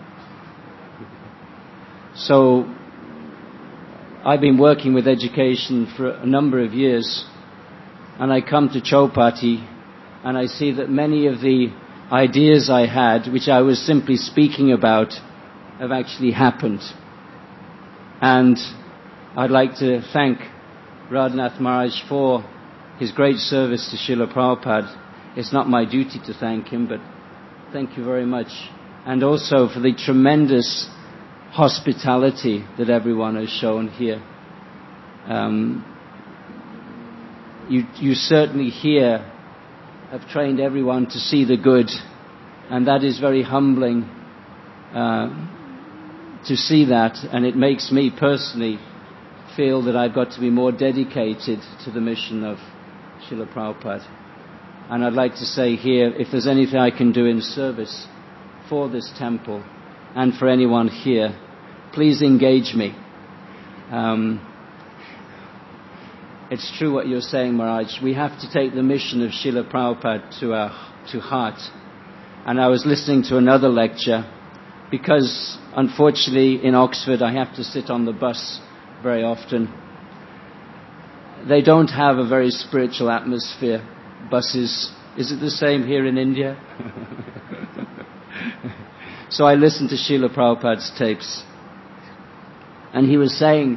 So, I've been working with education for a number of years, and I come to Chowpatty and I see that many of the ideas I had, which I was simply speaking about, have actually happened. And I'd like to thank Radhanath Maharaj for his great service to Srila Prabhupada. It's not my duty to thank him, but thank you very much. And also for the tremendous hospitality that everyone has shown here. Um, you, you certainly here have trained everyone to see the good, and that is very humbling uh, to see that, and it makes me personally feel that I've got to be more dedicated to the mission of Srila Prabhupada. And I'd like to say here, if there's anything I can do in service for this temple and for anyone here, please engage me. Um, it's true what you're saying, Maharaj. We have to take the mission of Srila Prabhupada to our to heart. And I was listening to another lecture, because unfortunately in Oxford I have to sit on the bus very often. They don't have a very spiritual atmosphere, buses. Is it the same here in India? So I listened to Srila Prabhupada's tapes. And he was saying,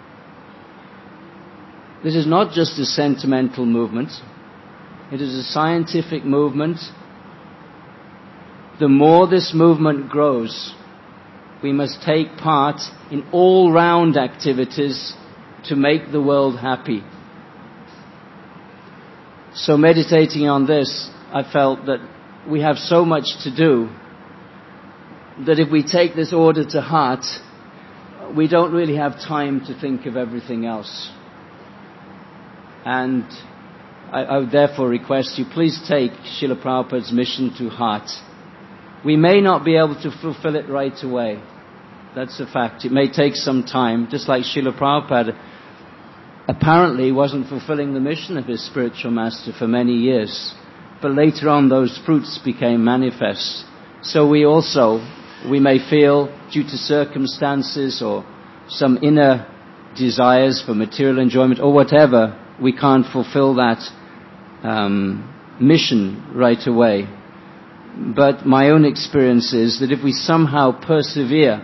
this is not just a sentimental movement. It is a scientific movement. The more this movement grows, we must take part in all-round activities to make the world happy. So meditating on this, I felt that we have so much to do that if we take this order to heart, we don't really have time to think of everything else. And I, I would therefore request you, please take Srila Prabhupada's mission to heart. We may not be able to fulfill it right away. That's a fact. It may take some time, just like Srila Prabhupada apparently wasn't fulfilling the mission of his spiritual master for many years. But later on those fruits became manifest. So we also, we may feel, due to circumstances or some inner desires for material enjoyment or whatever, we can't fulfill that um, mission right away. But my own experience is that if we somehow persevere,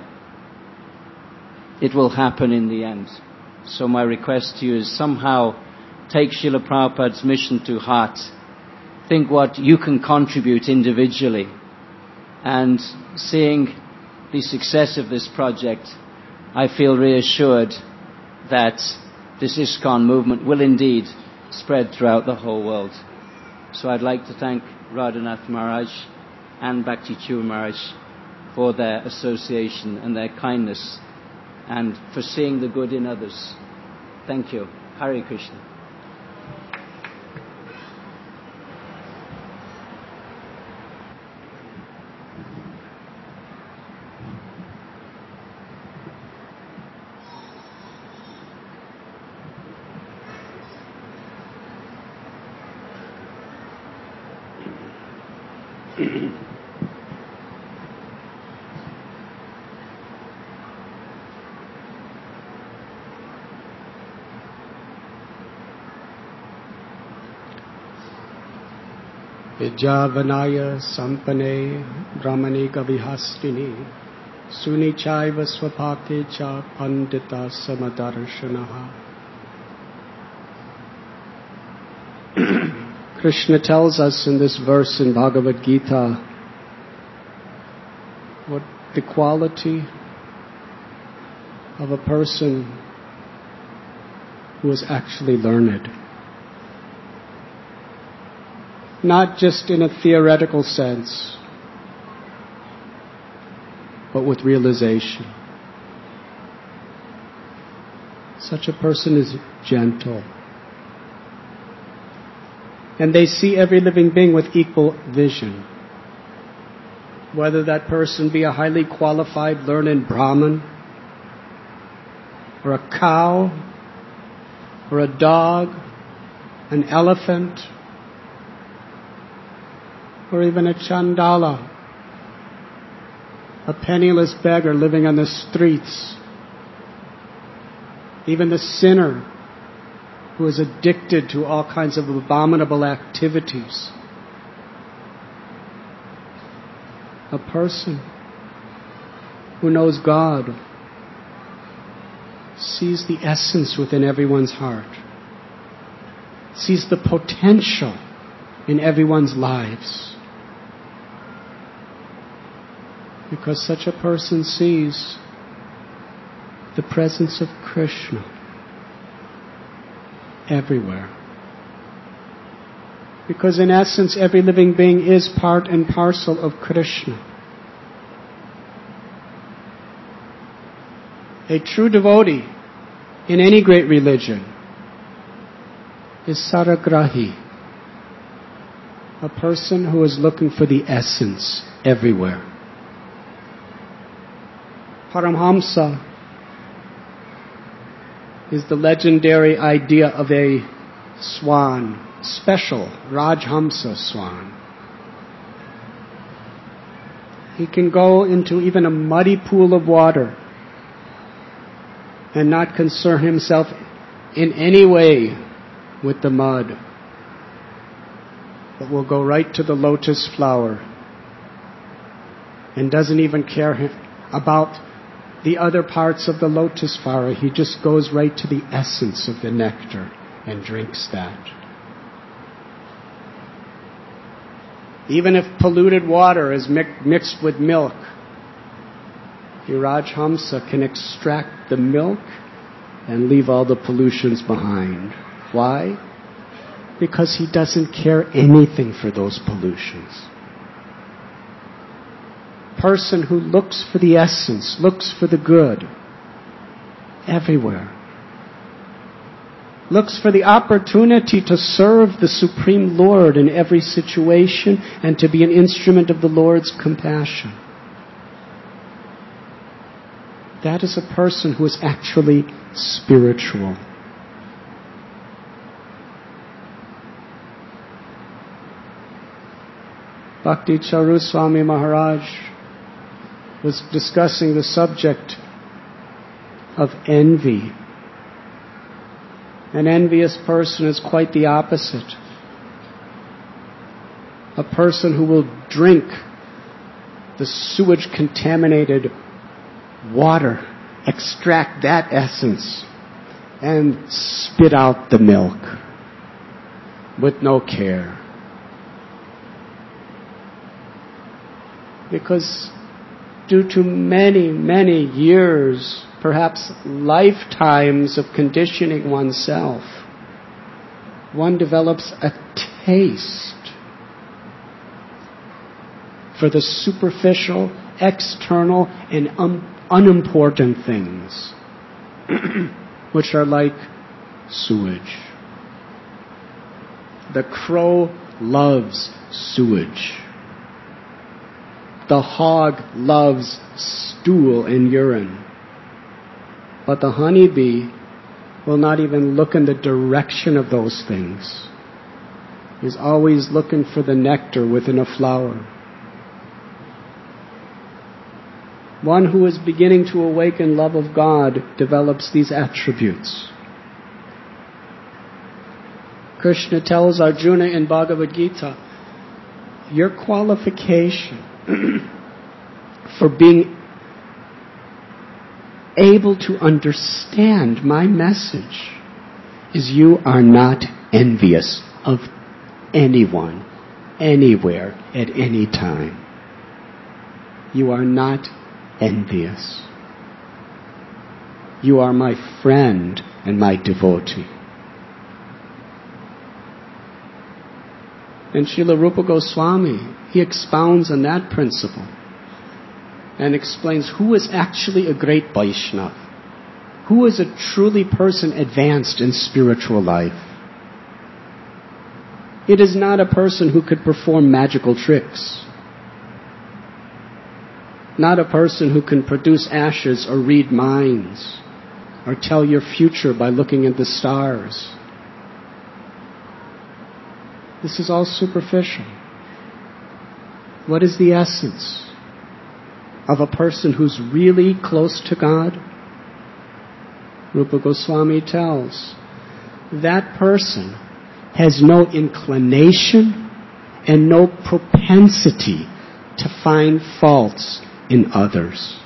it will happen in the end. So my request to you is somehow take Srila Prabhupada's mission to heart. Think what you can contribute individually. And seeing the success of this project, I feel reassured that this ISKCON movement will indeed spread throughout the whole world. So I'd like to thank Radhanath Maharaj and Bhakti Chur Maharaj for their association and their kindness and for seeing the good in others. Thank you. Hare Krishna. Vijavanaya Sampane Brahmani Kavihastini Sunichaiva Swapake Cha Pandita Samadarshanaha. Krishna tells us in this verse in Bhagavad Gita what the quality of a person who is actually learned. Not just in a theoretical sense, but with realization. Such a person is gentle. And they see every living being with equal vision. whether that person be a highly qualified, learned Brahmin, or a cow, or a dog, an elephant, or even a chandala, a penniless beggar living on the streets, even the sinner who is addicted to all kinds of abominable activities. A person who knows God sees the essence within everyone's heart, sees the potential in everyone's lives. Because such a person sees the presence of Krishna everywhere. Because in essence, every living being is part and parcel of Krishna. A true devotee in any great religion is saragrahi, a person who is looking for the essence everywhere. Paramhamsa is the legendary idea of a swan, special Rajhamsa swan. He can go into even a muddy pool of water and not concern himself in any way with the mud, but will go right to the lotus flower and doesn't even care about the other parts of the lotus flower. He just goes right to the essence of the nectar and drinks that. Even if polluted water is mi- mixed with milk, the Rajhamsa can extract the milk and leave all the pollutions behind. Why? Because he doesn't care anything for those pollutions. Person who looks for the essence, looks for the good everywhere, looks for the opportunity to serve the Supreme Lord in every situation and to be an instrument of the Lord's compassion. That is a person who is actually spiritual. Bhakti Charu Swami Maharaj was discussing the subject of envy. An envious person is quite the opposite. A person who will drink the sewage-contaminated water, extract that essence, and spit out the milk with no care. Because due to many, many years, perhaps lifetimes of conditioning oneself, one develops a taste for the superficial, external, and un- unimportant things, which are like sewage. The crow loves sewage. The hog loves stool and urine. But the honeybee will not even look in the direction of those things. He's always looking for the nectar within a flower. One who is beginning to awaken love of God develops these attributes. Krishna tells Arjuna in Bhagavad Gita, your qualification for being able to understand my message is you are not envious of anyone, anywhere, at any time. You are not envious. You are my friend and my devotee. And Srila Rupa Goswami, he expounds on that principle and explains who is actually a great Vaishnava, who is a truly person advanced in spiritual life. It is not a person who could perform magical tricks. Not a person who can produce ashes or read minds or tell your future by looking at the stars. This is all superficial. What is the essence of a person who's really close to God? Rupa Goswami tells, that person has no inclination and no propensity to find faults in others.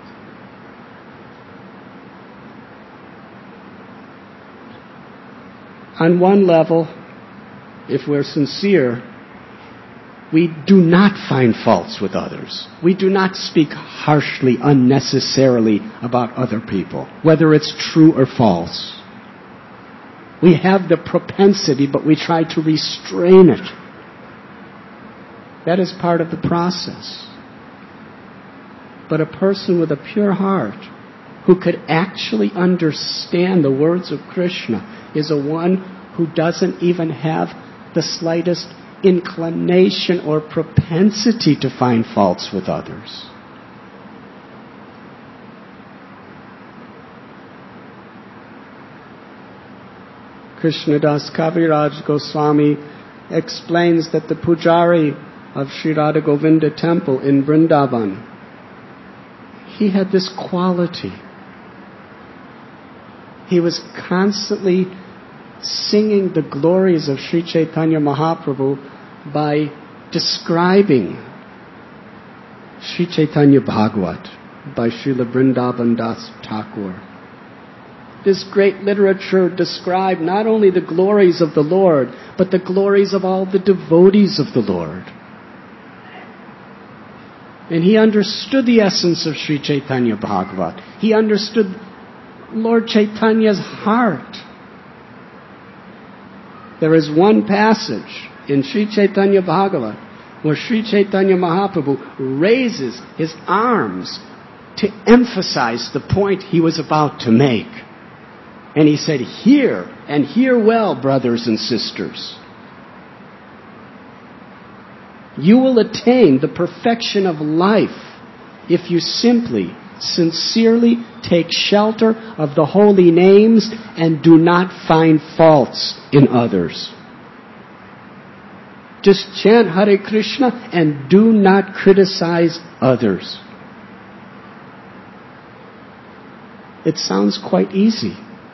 On one level, if we're sincere, we do not find faults with others. We do not speak harshly, unnecessarily about other people, whether it's true or false. We have the propensity, but we try to restrain it. That is part of the process. But a person with a pure heart who could actually understand the words of Krishna is a one who doesn't even have the slightest inclination or propensity to find faults with others. Krishnadas Kaviraj Goswami explains that the pujari of Sri Radha Govinda temple in Vrindavan, he had this quality. He was constantly singing the glories of Sri Chaitanya Mahaprabhu by describing Sri Chaitanya Bhagavat by Srila Vrindavan Das Thakur. This great literature described not only the glories of the Lord, but the glories of all the devotees of the Lord. And he understood the essence of Sri Chaitanya Bhagavat. He understood Lord Chaitanya's heart. There is one passage in Sri Chaitanya Bhagavat where Sri Chaitanya Mahaprabhu raises his arms to emphasize the point he was about to make. And he said, "Hear, and hear well, brothers and sisters. You will attain the perfection of life if you simply, sincerely take shelter of the holy names and do not find faults in others. Just chant Hare Krishna and do not criticize others." It sounds quite easy,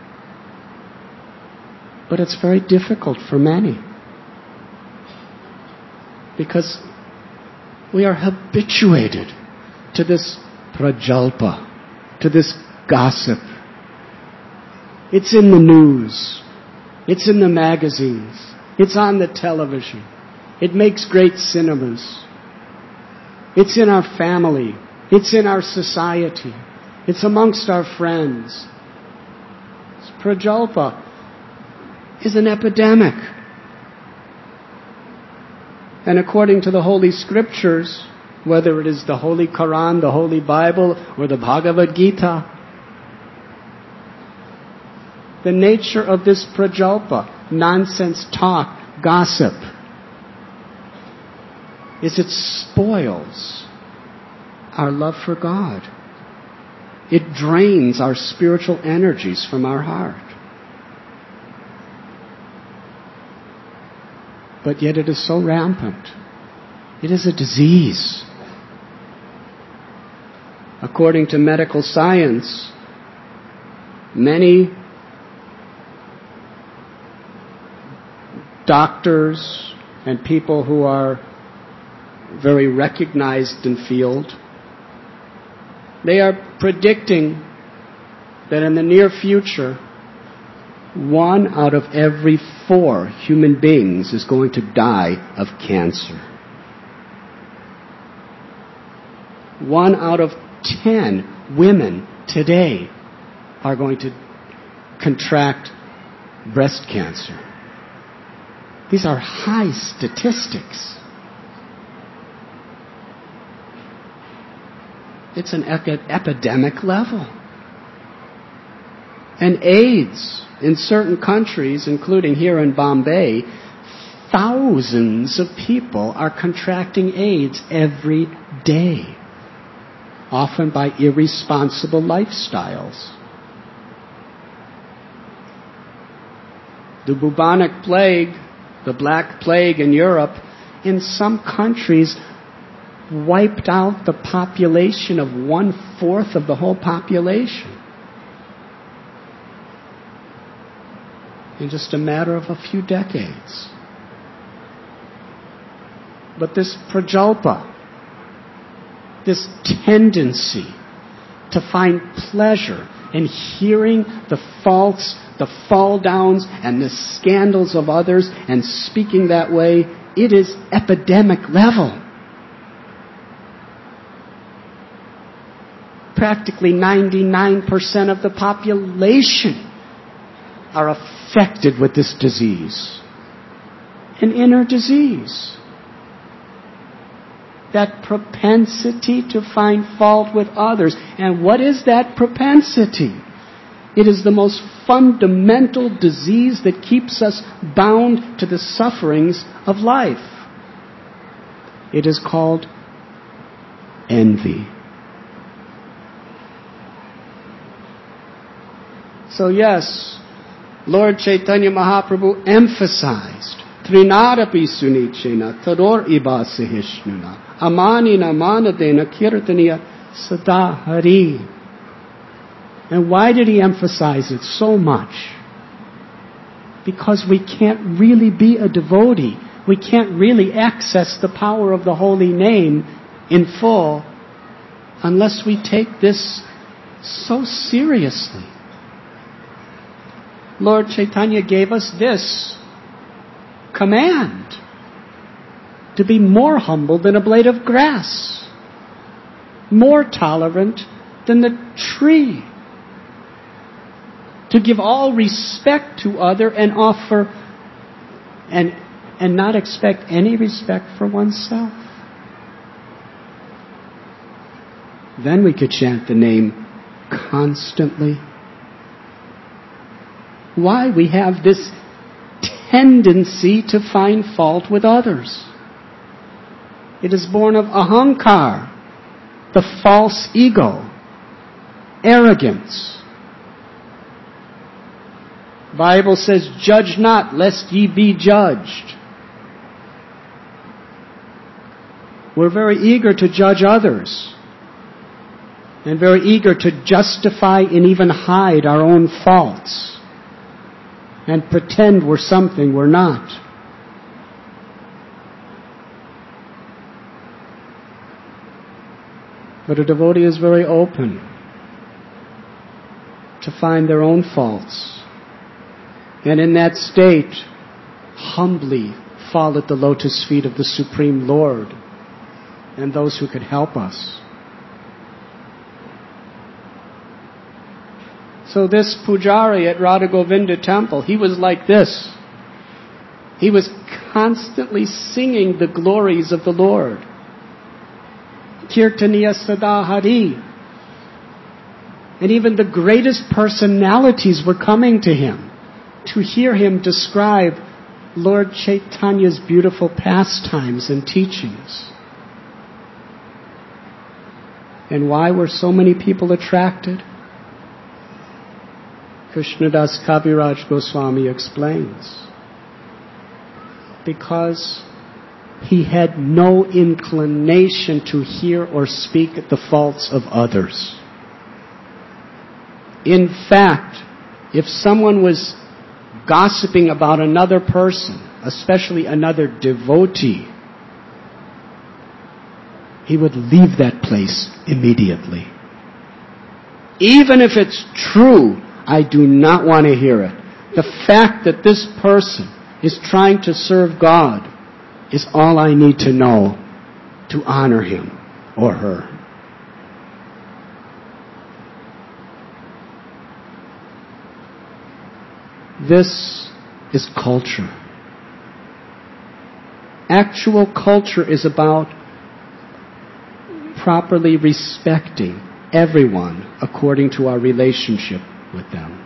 but it's very difficult for many. Because we are habituated to this prajalpa, to this gossip. It's in the news. It's in the magazines. It's on the television. It makes great cinemas. It's in our family. It's in our society. It's amongst our friends. Prajalpa is an epidemic. And according to the Holy Scriptures, whether it is the Holy Quran, the Holy Bible, or the Bhagavad Gita, the nature of this prajalpa, nonsense talk, gossip, is it spoils our love for God. It drains our spiritual energies from our heart. But yet it is so rampant. It is a disease. According to medical science, many doctors and people who are very recognized in field, they are predicting that in the near future, one out of every four human beings is going to die of cancer. One out of ten women today are going to contract breast cancer. These are high statistics. It's an epidemic level. And AIDS, in certain countries, including here in Bombay, thousands of people are contracting AIDS every day. often by irresponsible lifestyles. The bubonic plague, the Black Plague in Europe, in some countries wiped out the population of one-fourth of the whole population in just a matter of a few decades. But this prajalpa, this tendency to find pleasure in hearing the faults, the fall downs, and the scandals of others and speaking that way, it is epidemic level. Practically ninety-nine percent of the population are affected with this disease. An inner disease. That propensity to find fault with others. And what is that propensity? It is the most fundamental disease that keeps us bound to the sufferings of life. It is called envy. So yes, Lord Chaitanya Mahaprabhu emphasized Trinadapi Sunichena Tador Iba Sahishnuna Amanina Manadena Kirtaniya Sada Hari. And why did he emphasize it so much? Because we can't really be a devotee. We can't really access the power of the holy name in full unless we take this so seriously. Lord Chaitanya gave us this command to be more humble than a blade of grass, more tolerant than the tree, to give all respect to other and offer and and not expect any respect for oneself. Then we could chant the name constantly. Why? We have this tendency to find fault with others. It is born of ahankar, the false ego, arrogance. Bible says, judge not lest ye be judged. We're very eager to judge others and very eager to justify and even hide our own faults and pretend we're something we're not. But a devotee is very open to find their own faults, and in that state humbly fall at the lotus feet of the Supreme Lord and those who could help us. So this pujari at Radha Govinda temple, he was like this. He was constantly singing the glories of the Lord. Kirtaniya Sada Hari. And even the greatest personalities were coming to him to hear him describe Lord Chaitanya's beautiful pastimes and teachings. And why were so many people attracted? Krishnadas Kaviraj Goswami explains. Because he had no inclination to hear or speak the faults of others. In fact, if someone was gossiping about another person, especially another devotee, he would leave that place immediately. Even if it's true, I do not want to hear it. The fact that this person is trying to serve God is all I need to know to honor him or her. This is culture. Actual culture is about properly respecting everyone according to our relationship with them.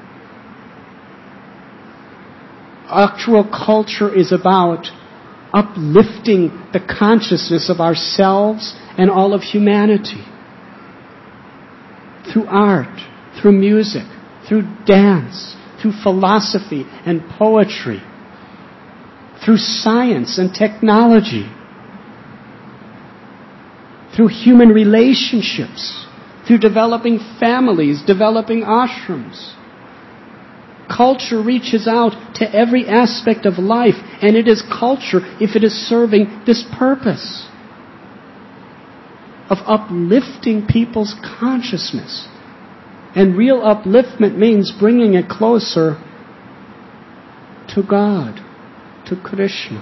Actual culture is about uplifting the consciousness of ourselves and all of humanity. through art, through music, through dance, through philosophy and poetry, through science and technology, through human relationships, through developing families, developing ashrams. Culture reaches out to every aspect of life, and it is culture if it is serving this purpose of uplifting people's consciousness. And real upliftment means bringing it closer to God, to Krishna.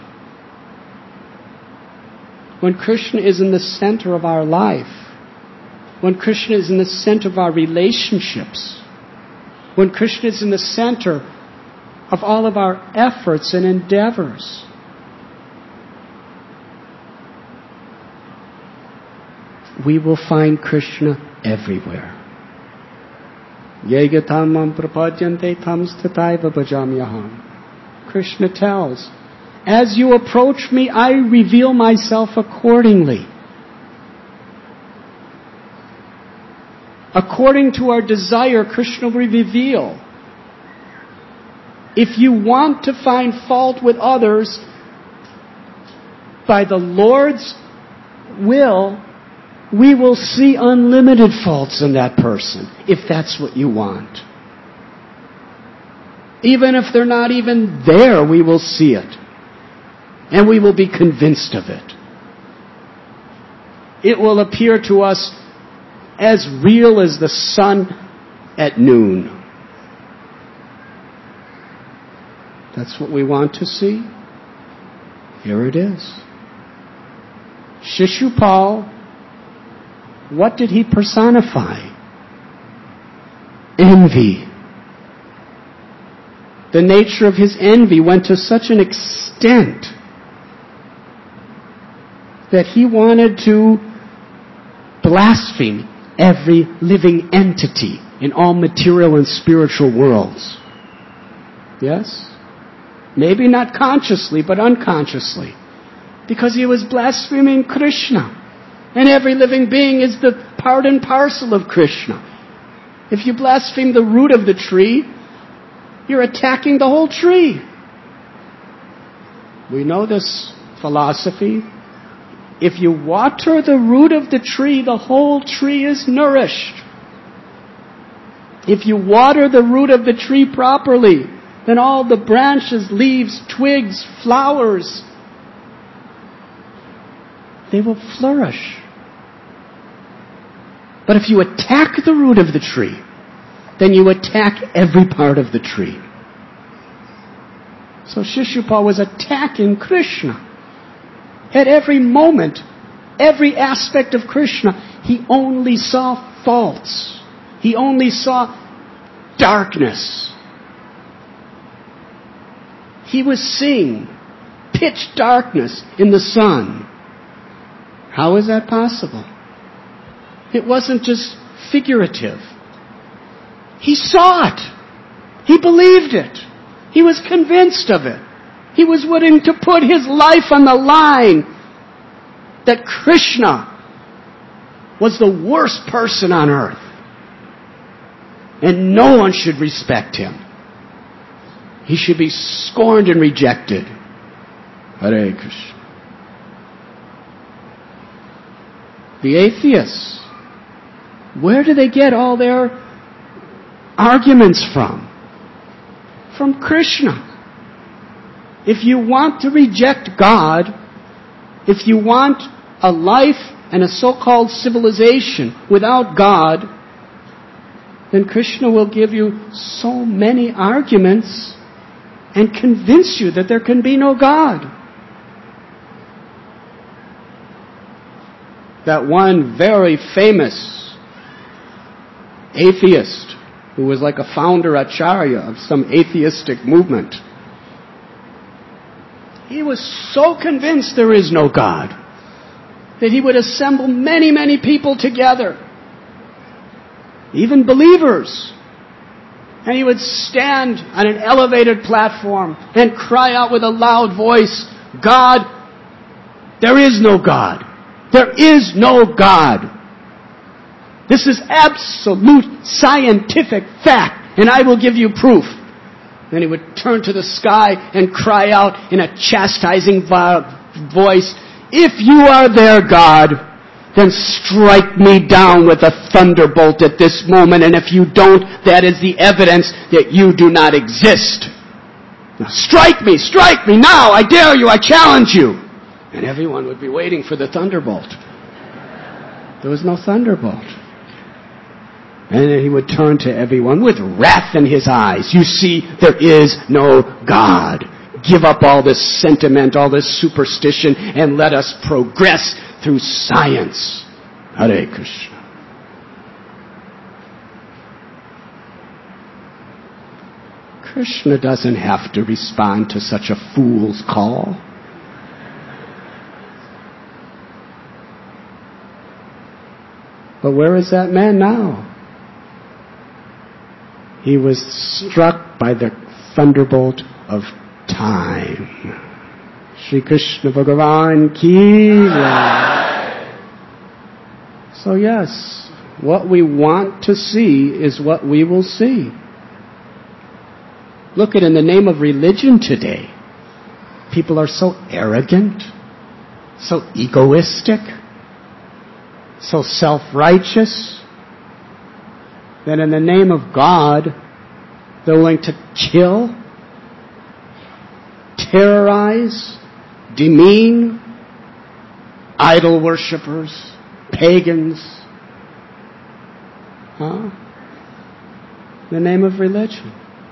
When Krishna is in the center of our life, when Krishna is in the center of our relationships, when Krishna is in the center of all of our efforts and endeavors, we will find Krishna everywhere. Yegatamam prapadyante tam stataiva bhajamyaham. Krishna tells, as you approach me, I reveal myself accordingly. According to our desire, Krishna will reveal. If you want to find fault with others, by the Lord's will, we will see unlimited faults in that person, if that's what you want. Even if they're not even there, we will see it. And we will be convinced of it. It will appear to us as real as the sun at noon. That's what we want to see. Here it is. Shishupal, what did he personify? Envy. The nature of his envy went to such an extent that he wanted to blaspheme every living entity in all material and spiritual worlds. Yes? Maybe not consciously, but unconsciously. Because he was blaspheming Krishna. And every living being is the part and parcel of Krishna. If you blaspheme the root of the tree, you're attacking the whole tree. We know this philosophy. If you water the root of the tree, the whole tree is nourished. If you water the root of the tree properly, then all the branches, leaves, twigs, flowers, they will flourish. But if you attack the root of the tree, then you attack every part of the tree. So Shishupal was attacking Krishna. At every moment, every aspect of Krishna, he only saw faults. He only saw darkness. He was seeing pitch darkness in the sun. How is that possible? It wasn't just figurative. He saw it. He believed it. He was convinced of it. He was willing to put his life on the line that Krishna was the worst person on earth. And no one should respect him. He should be scorned and rejected. Hare Krishna. The atheists, where do they get all their arguments from? From Krishna. If you want to reject God, if you want a life and a so-called civilization without God, then Krishna will give you so many arguments and convince you that there can be no God. That one very famous atheist who was like a founder acharya of some atheistic movement, he was so convinced there is no God that he would assemble many, many people together, even believers, and he would stand on an elevated platform and cry out with a loud voice, God, there is no God. There is no God. This is absolute scientific fact, and I will give you proof. Then he would turn to the sky and cry out in a chastising voice, if you are there, God, then strike me down with a thunderbolt at this moment, and if you don't, that is the evidence that you do not exist. Now strike me, strike me now, I dare you, I challenge you. And everyone would be waiting for the thunderbolt. There was no thunderbolt. And then he would turn to everyone with wrath in his eyes. You see, there is no God. Give up all this sentiment, all this superstition, and let us progress through science. Hare Krishna. Krishna doesn't have to respond to such a fool's call. But where is that man now? He was struck by the thunderbolt of time. Shri Krishna Bhagavan ki jai. So yes, what we want to see is what we will see. Look at in the name of religion today, people are so arrogant, so egoistic, so self-righteous, that in the name of God, they're willing to kill, terrorize, demean idol worshippers, pagans. Huh? In the name of religion.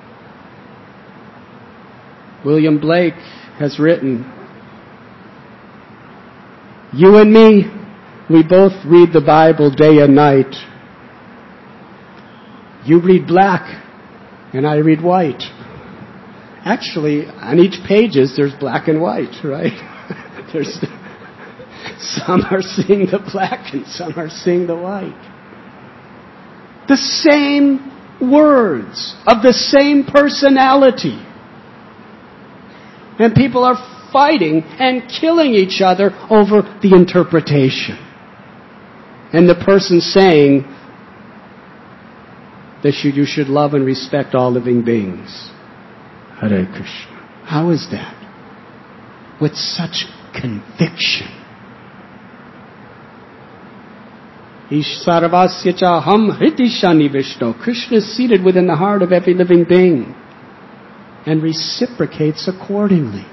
William Blake has written, you and me, we both read the Bible day and night. You read black, and I read white. Actually, on each pages, there's black and white, right? There's some are seeing the black and some are seeing the white. The same words of the same personality. And people are fighting and killing each other over the interpretation. And the person saying that you should love and respect all living beings. Hare Krishna. How is that? With such conviction. Ishsarvasya cha ham hritishani Vishnu. Krishna is seated within the heart of every living being and reciprocates accordingly.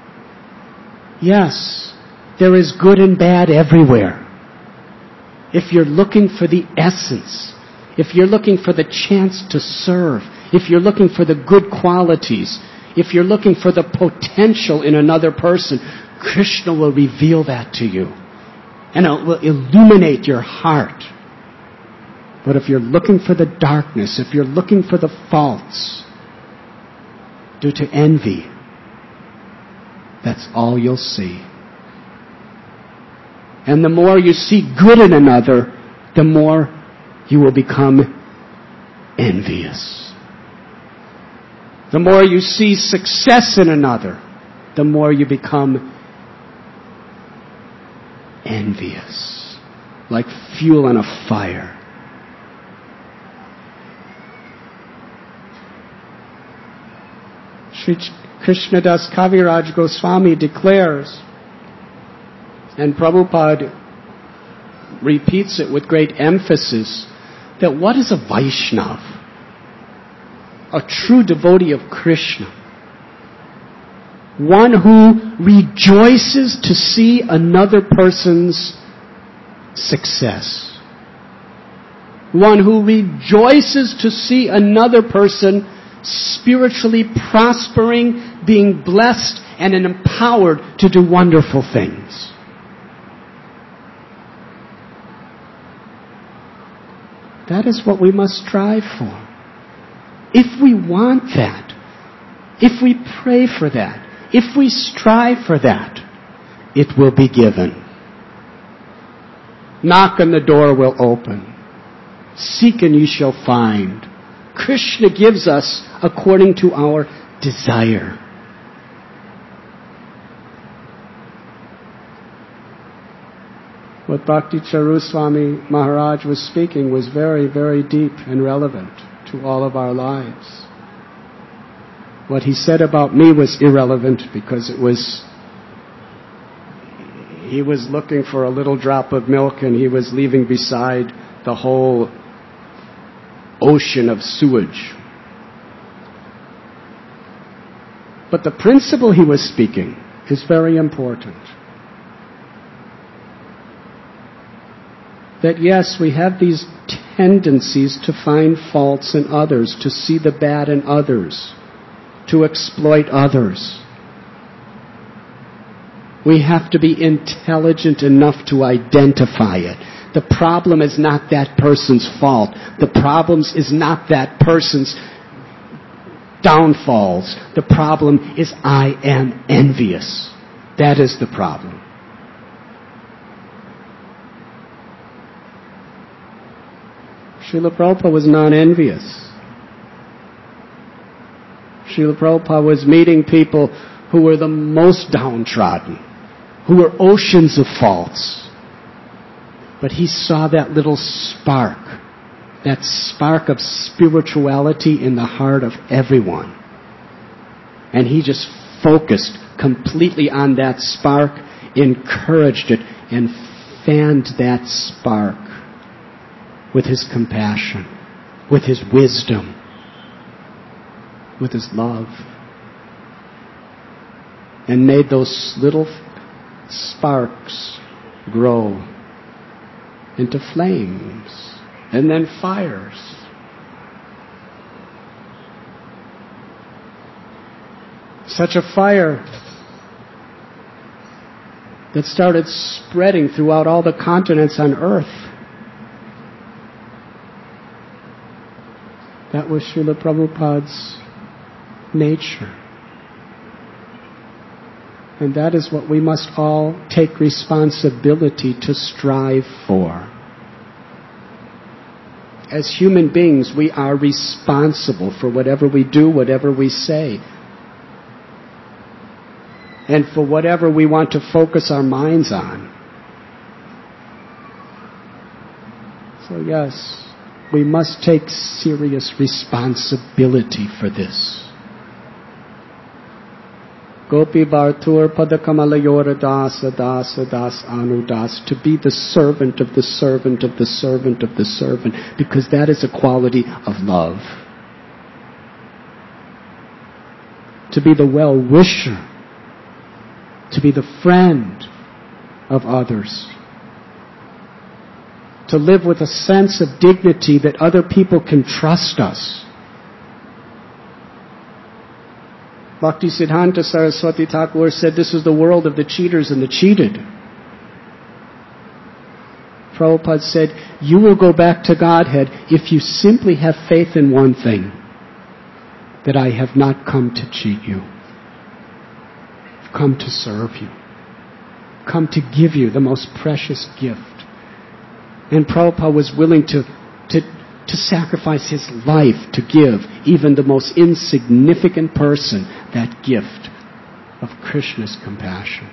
Yes, there is good and bad everywhere. If you're looking for the essence, if you're looking for the chance to serve, if you're looking for the good qualities, if you're looking for the potential in another person, Krishna will reveal that to you. And it will illuminate your heart. But if you're looking for the darkness, if you're looking for the faults, due to envy, that's all you'll see. And the more you see good in another, the more you will become envious. The more you see success in another, the more you become envious. Like fuel on a fire. Sri Krishnadas Kaviraj Goswami declares, and Prabhupada repeats it with great emphasis, that what is a Vaishnav? A true devotee of Krishna. One who rejoices to see another person's success. One who rejoices to see another person spiritually prospering, being blessed, and empowered to do wonderful things. That is what we must strive for. If we want that, if we pray for that, if we strive for that, it will be given. Knock and the door will open. Seek and you shall find. Krishna gives us according to our desire. what Bhakti Charu Swami Maharaj was speaking was very, very deep and relevant to all of our lives. What he said about me was irrelevant because it was, he was looking for a little drop of milk and he was leaving beside the whole ocean of sewage. But the principle he was speaking is very important. That yes, we have these tendencies to find faults in others, to see the bad in others, to exploit others. We have to be intelligent enough to identify it. The problem is not that person's fault. The problem is not that person's downfalls. The problem is I am envious. That is the problem. Srila Prabhupada was non-envious. Srila Prabhupada was meeting people who were the most downtrodden, who were oceans of faults. But he saw that little spark, that spark of spirituality in the heart of everyone. And he just focused completely on that spark, encouraged it, and fanned that spark with his compassion, with his wisdom, with his love, and made those little sparks grow into flames and then fires. Such a fire that started spreading throughout all the continents on earth. That was Srila Prabhupada's nature. And that is what we must all take responsibility to strive for. As human beings, we are responsible for whatever we do, whatever we say, and for whatever we want to focus our minds on. So yes, we must take serious responsibility for this. Gopi Bhartur Padakamalayora Dasa Dasa Das Anu Das, to be the servant of the servant of the servant of the servant, because that is a quality of love. To be the well-wisher, to be the friend of others, to live with a sense of dignity that other people can trust us. Bhaktisiddhanta Saraswati Thakur said this is the world of the cheaters and the cheated. Prabhupada said, you will go back to Godhead if you simply have faith in one thing, that I have not come to cheat you. I've come to serve you. I've come to give you the most precious gift. And Prabhupada was willing to, to, to sacrifice his life to give even the most insignificant person that gift of Krishna's compassion.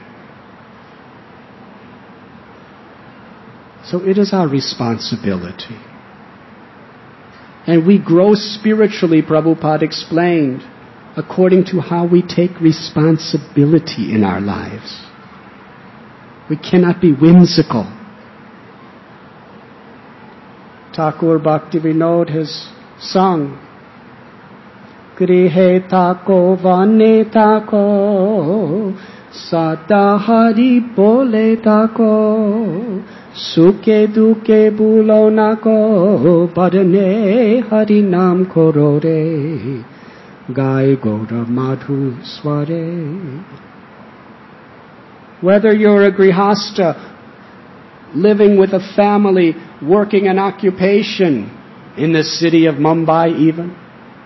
So it is our responsibility. And we grow spiritually, Prabhupada explained, according to how we take responsibility in our lives. We cannot be whimsical. Thakur Bhaktivinoda has sung, Grihe tako vane tako, Sada hari bole tako, Suke duke bulo nako, Badane hari nam korore, Gai goda madhu sware. Whether you're a grihasta, living with a family, working an occupation in the city of Mumbai even,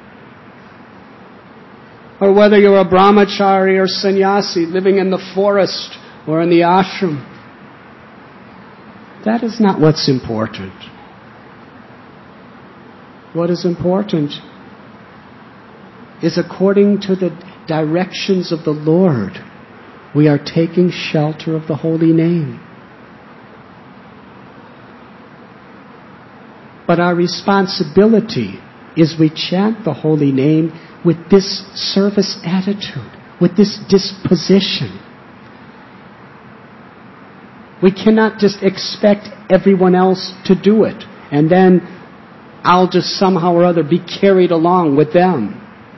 or whether you're a brahmachari or sannyasi living in the forest or in the ashram, that is not what's important. What is important is according to the directions of the Lord, we are taking shelter of the holy name. But our responsibility is we chant the holy name with this service attitude, with this disposition. We cannot just expect everyone else to do it, and then I'll just somehow or other be carried along with them.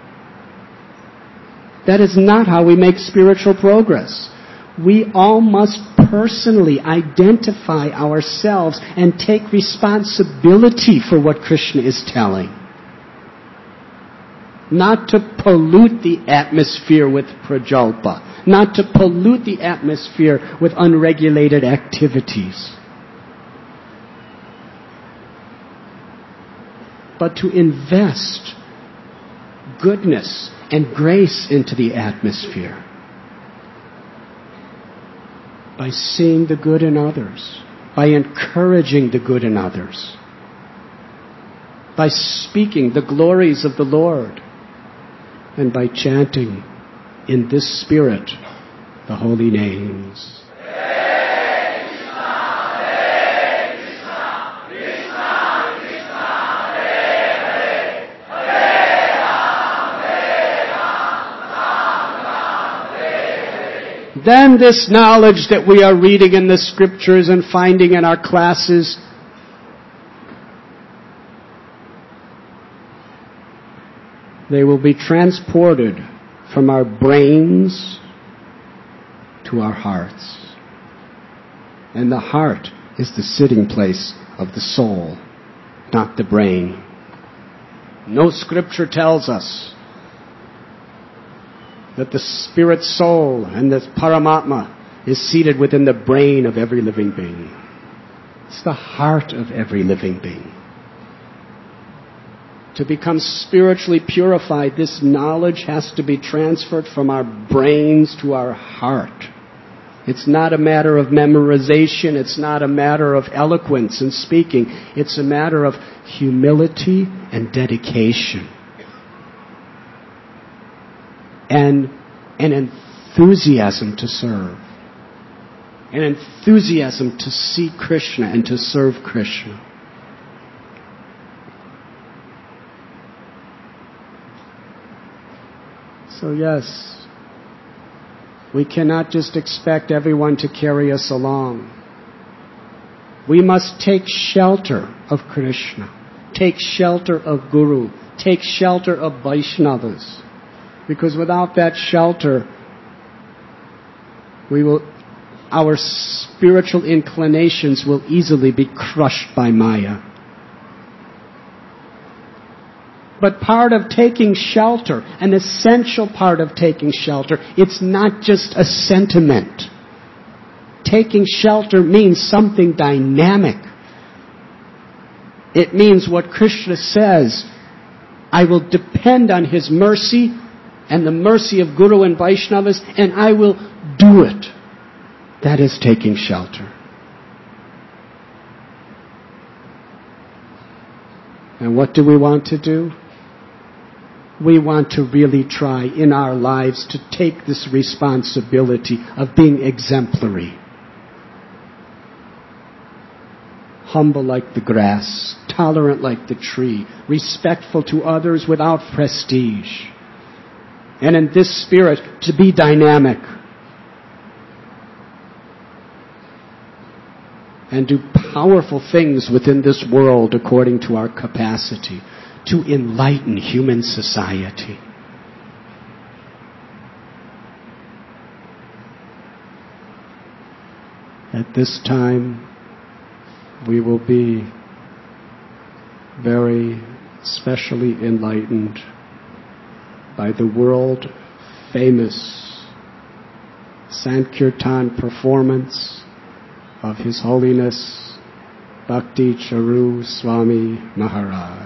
That is not how we make spiritual progress. We all must personally identify ourselves and take responsibility for what Krishna is telling. Not to pollute the atmosphere with prajalpa. Not to pollute the atmosphere with unregulated activities. But to invest goodness and grace into the atmosphere. By seeing the good in others. By encouraging the good in others. By speaking the glories of the Lord. And by chanting in this spirit the holy names. Hare Krishna, Hare Krishna, Krishna Krishna, Hare Hare, Hare Ram, Hare Ram, Ram Ram, Hare Hare. Then this knowledge that we are reading in the scriptures and finding in our classes they will be transported from our brains to our hearts. And the heart is the sitting place of the soul, not the brain. No scripture tells us that the spirit soul and the Paramatma is seated within the brain of every living being. It's the heart of every living being. To become spiritually purified, this knowledge has to be transferred from our brains to our heart. It's not a matter of memorization. It's not a matter of eloquence and speaking. It's a matter of humility and dedication. And an enthusiasm to serve. An enthusiasm to see Krishna and to serve Krishna. So yes, we cannot just expect everyone to carry us along. We must take shelter of Krishna, take shelter of Guru, take shelter of Vaishnavas. Because without that shelter, we will, our spiritual inclinations will easily be crushed by Maya. But part of taking shelter, an essential part of taking shelter, it's not just a sentiment. Taking shelter means something dynamic. It means what Krishna says, I will depend on His mercy and the mercy of Guru and Vaishnavas, and I will do it. That is taking shelter. And what do we want to do? We want to really try in our lives to take this responsibility of being exemplary. Humble like the grass, tolerant like the tree, respectful to others without prestige. And in this spirit, to be dynamic. And do powerful things within this world according to our capacity. To enlighten human society. At this time, we will be very specially enlightened by the world-famous Sankirtan performance of His Holiness Bhakti Charu Swami Maharaj.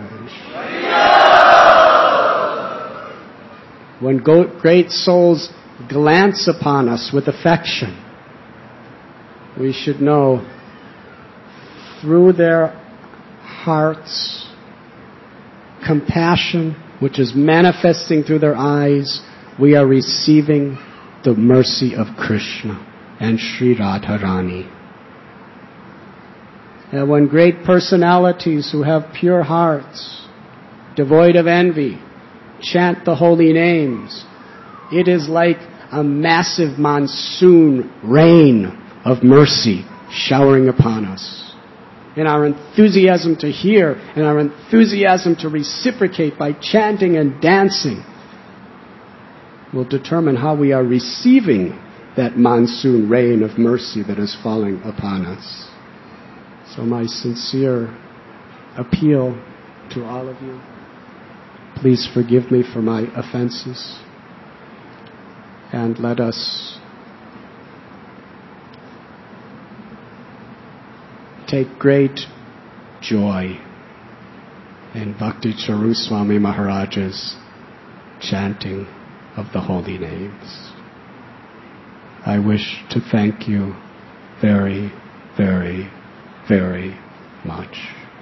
When great souls glance upon us with affection, we should know through their hearts, compassion, which is manifesting through their eyes, we are receiving the mercy of Krishna and Sri Radharani. And when great personalities who have pure hearts, devoid of envy, chant the holy names, it is like a massive monsoon rain of mercy showering upon us. And our enthusiasm to hear and our enthusiasm to reciprocate by chanting and dancing will determine how we are receiving that monsoon rain of mercy that is falling upon us. So my sincere appeal to all of you, please forgive me for my offenses, and let us take great joy in Bhakti Charu Swami Maharaj's chanting of the holy names. I wish to thank you very, very, very much.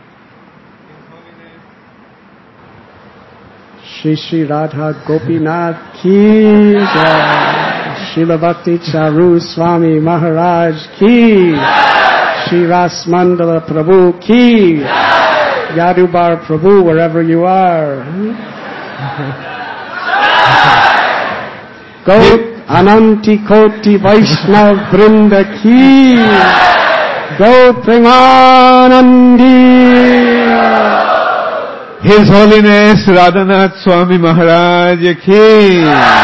Shri Shri Radha Gopinath Ki Jai. Srila Bhakti Charu Swami Maharaj Ki. Shri Ras Mandala Prabhu Ki. Yadubar Prabhu, wherever you are. Go Ananti Koti Vaishnav Vrinda Ki. Go Premanandi. His Holiness Radhanath Swami Maharaj Ki.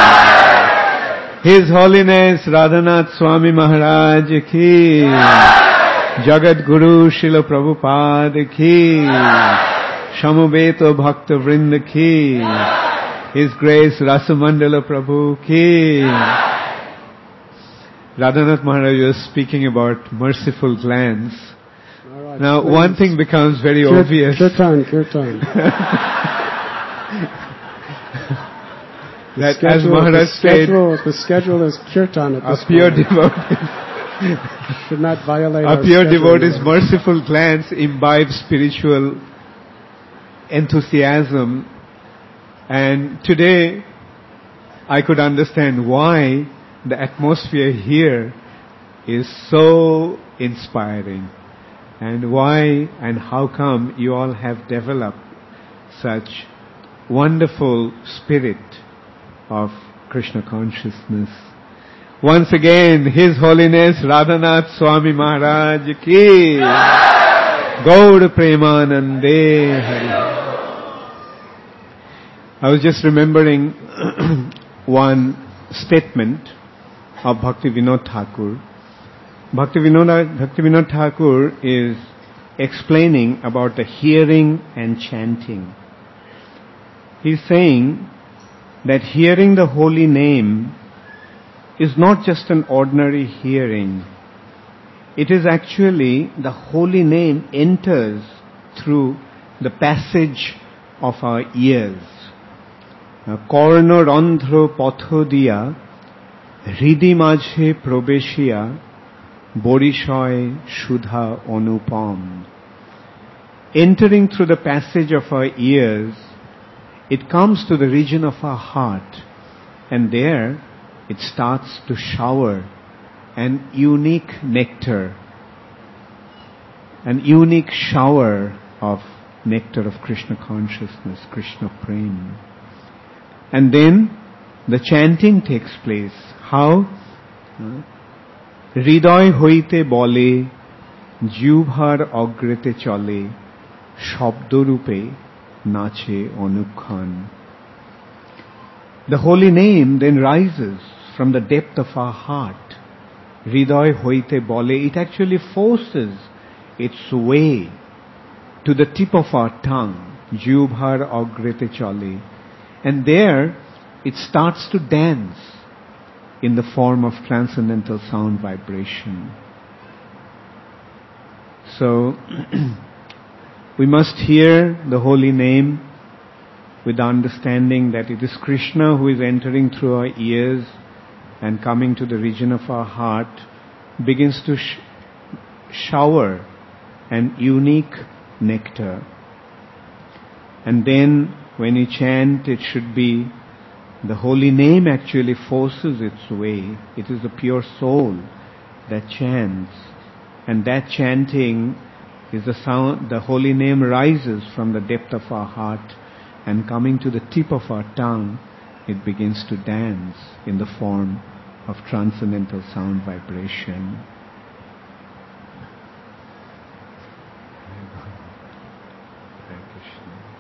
His Holiness Radhanath Swami Maharaj Ki. Jagat Guru Srila Prabhupada Ki. Shamubeto Bhakta Vrinda Ki. His Grace Rasamandala Prabhu Ki. Radhanath Maharaj was speaking about merciful glance. Right, now please. One thing becomes very Kir- obvious. Kirtan, kirtan. that schedule, as Maharaj the schedule, said, the schedule is kirtan at this a pure devotee should not violate a our pure schedule. devotee's merciful glance imbibes spiritual enthusiasm. And today, I could understand why the atmosphere here is so inspiring, and why and how come you all have developed such wonderful spirit of Krishna consciousness. Once again, His Holiness Radhanath Swami Maharaj Ki. Gaur Premanande Hari. I was just remembering one statement of Bhaktivinoda Thakur. Bhaktivinoda, Bhaktivinoda Thakur is explaining about the hearing and chanting. He's saying that hearing the holy name is not just an ordinary hearing. It is actually the holy name enters through the passage of our ears. Korno randhro patho dia hৃদি মাঝে প্রবেশিয়া বরিশয় সুধা অনুপম. Entering through the passage of our ears, it comes to the region of our heart, and there it starts to shower an unique nectar, an unique shower of nectar of Krishna consciousness, Krishna prema. And then the chanting takes place. How? হৃদয় হইতে বলে জিহ্বার অগ্রেতে চলে শব্দরূপে নাচে অনুক্ষণ. The holy name then rises from the depth of our heart. হৃদয় হইতে বলে, it actually forces its way to the tip of our tongue. জিহ্বার অগ্রেতে চলে. And there it starts to dance in the form of transcendental sound vibration. So, we must hear the holy name with the understanding that it is Krishna who is entering through our ears and coming to the region of our heart, begins to sh- shower an unique nectar. And then, when you chant, it should be the holy name actually forces its way. It is the pure soul that chants. And that chanting is the sound, the holy name rises from the depth of our heart, and coming to the tip of our tongue, it begins to dance in the form of transcendental sound vibration. Hare Krishna.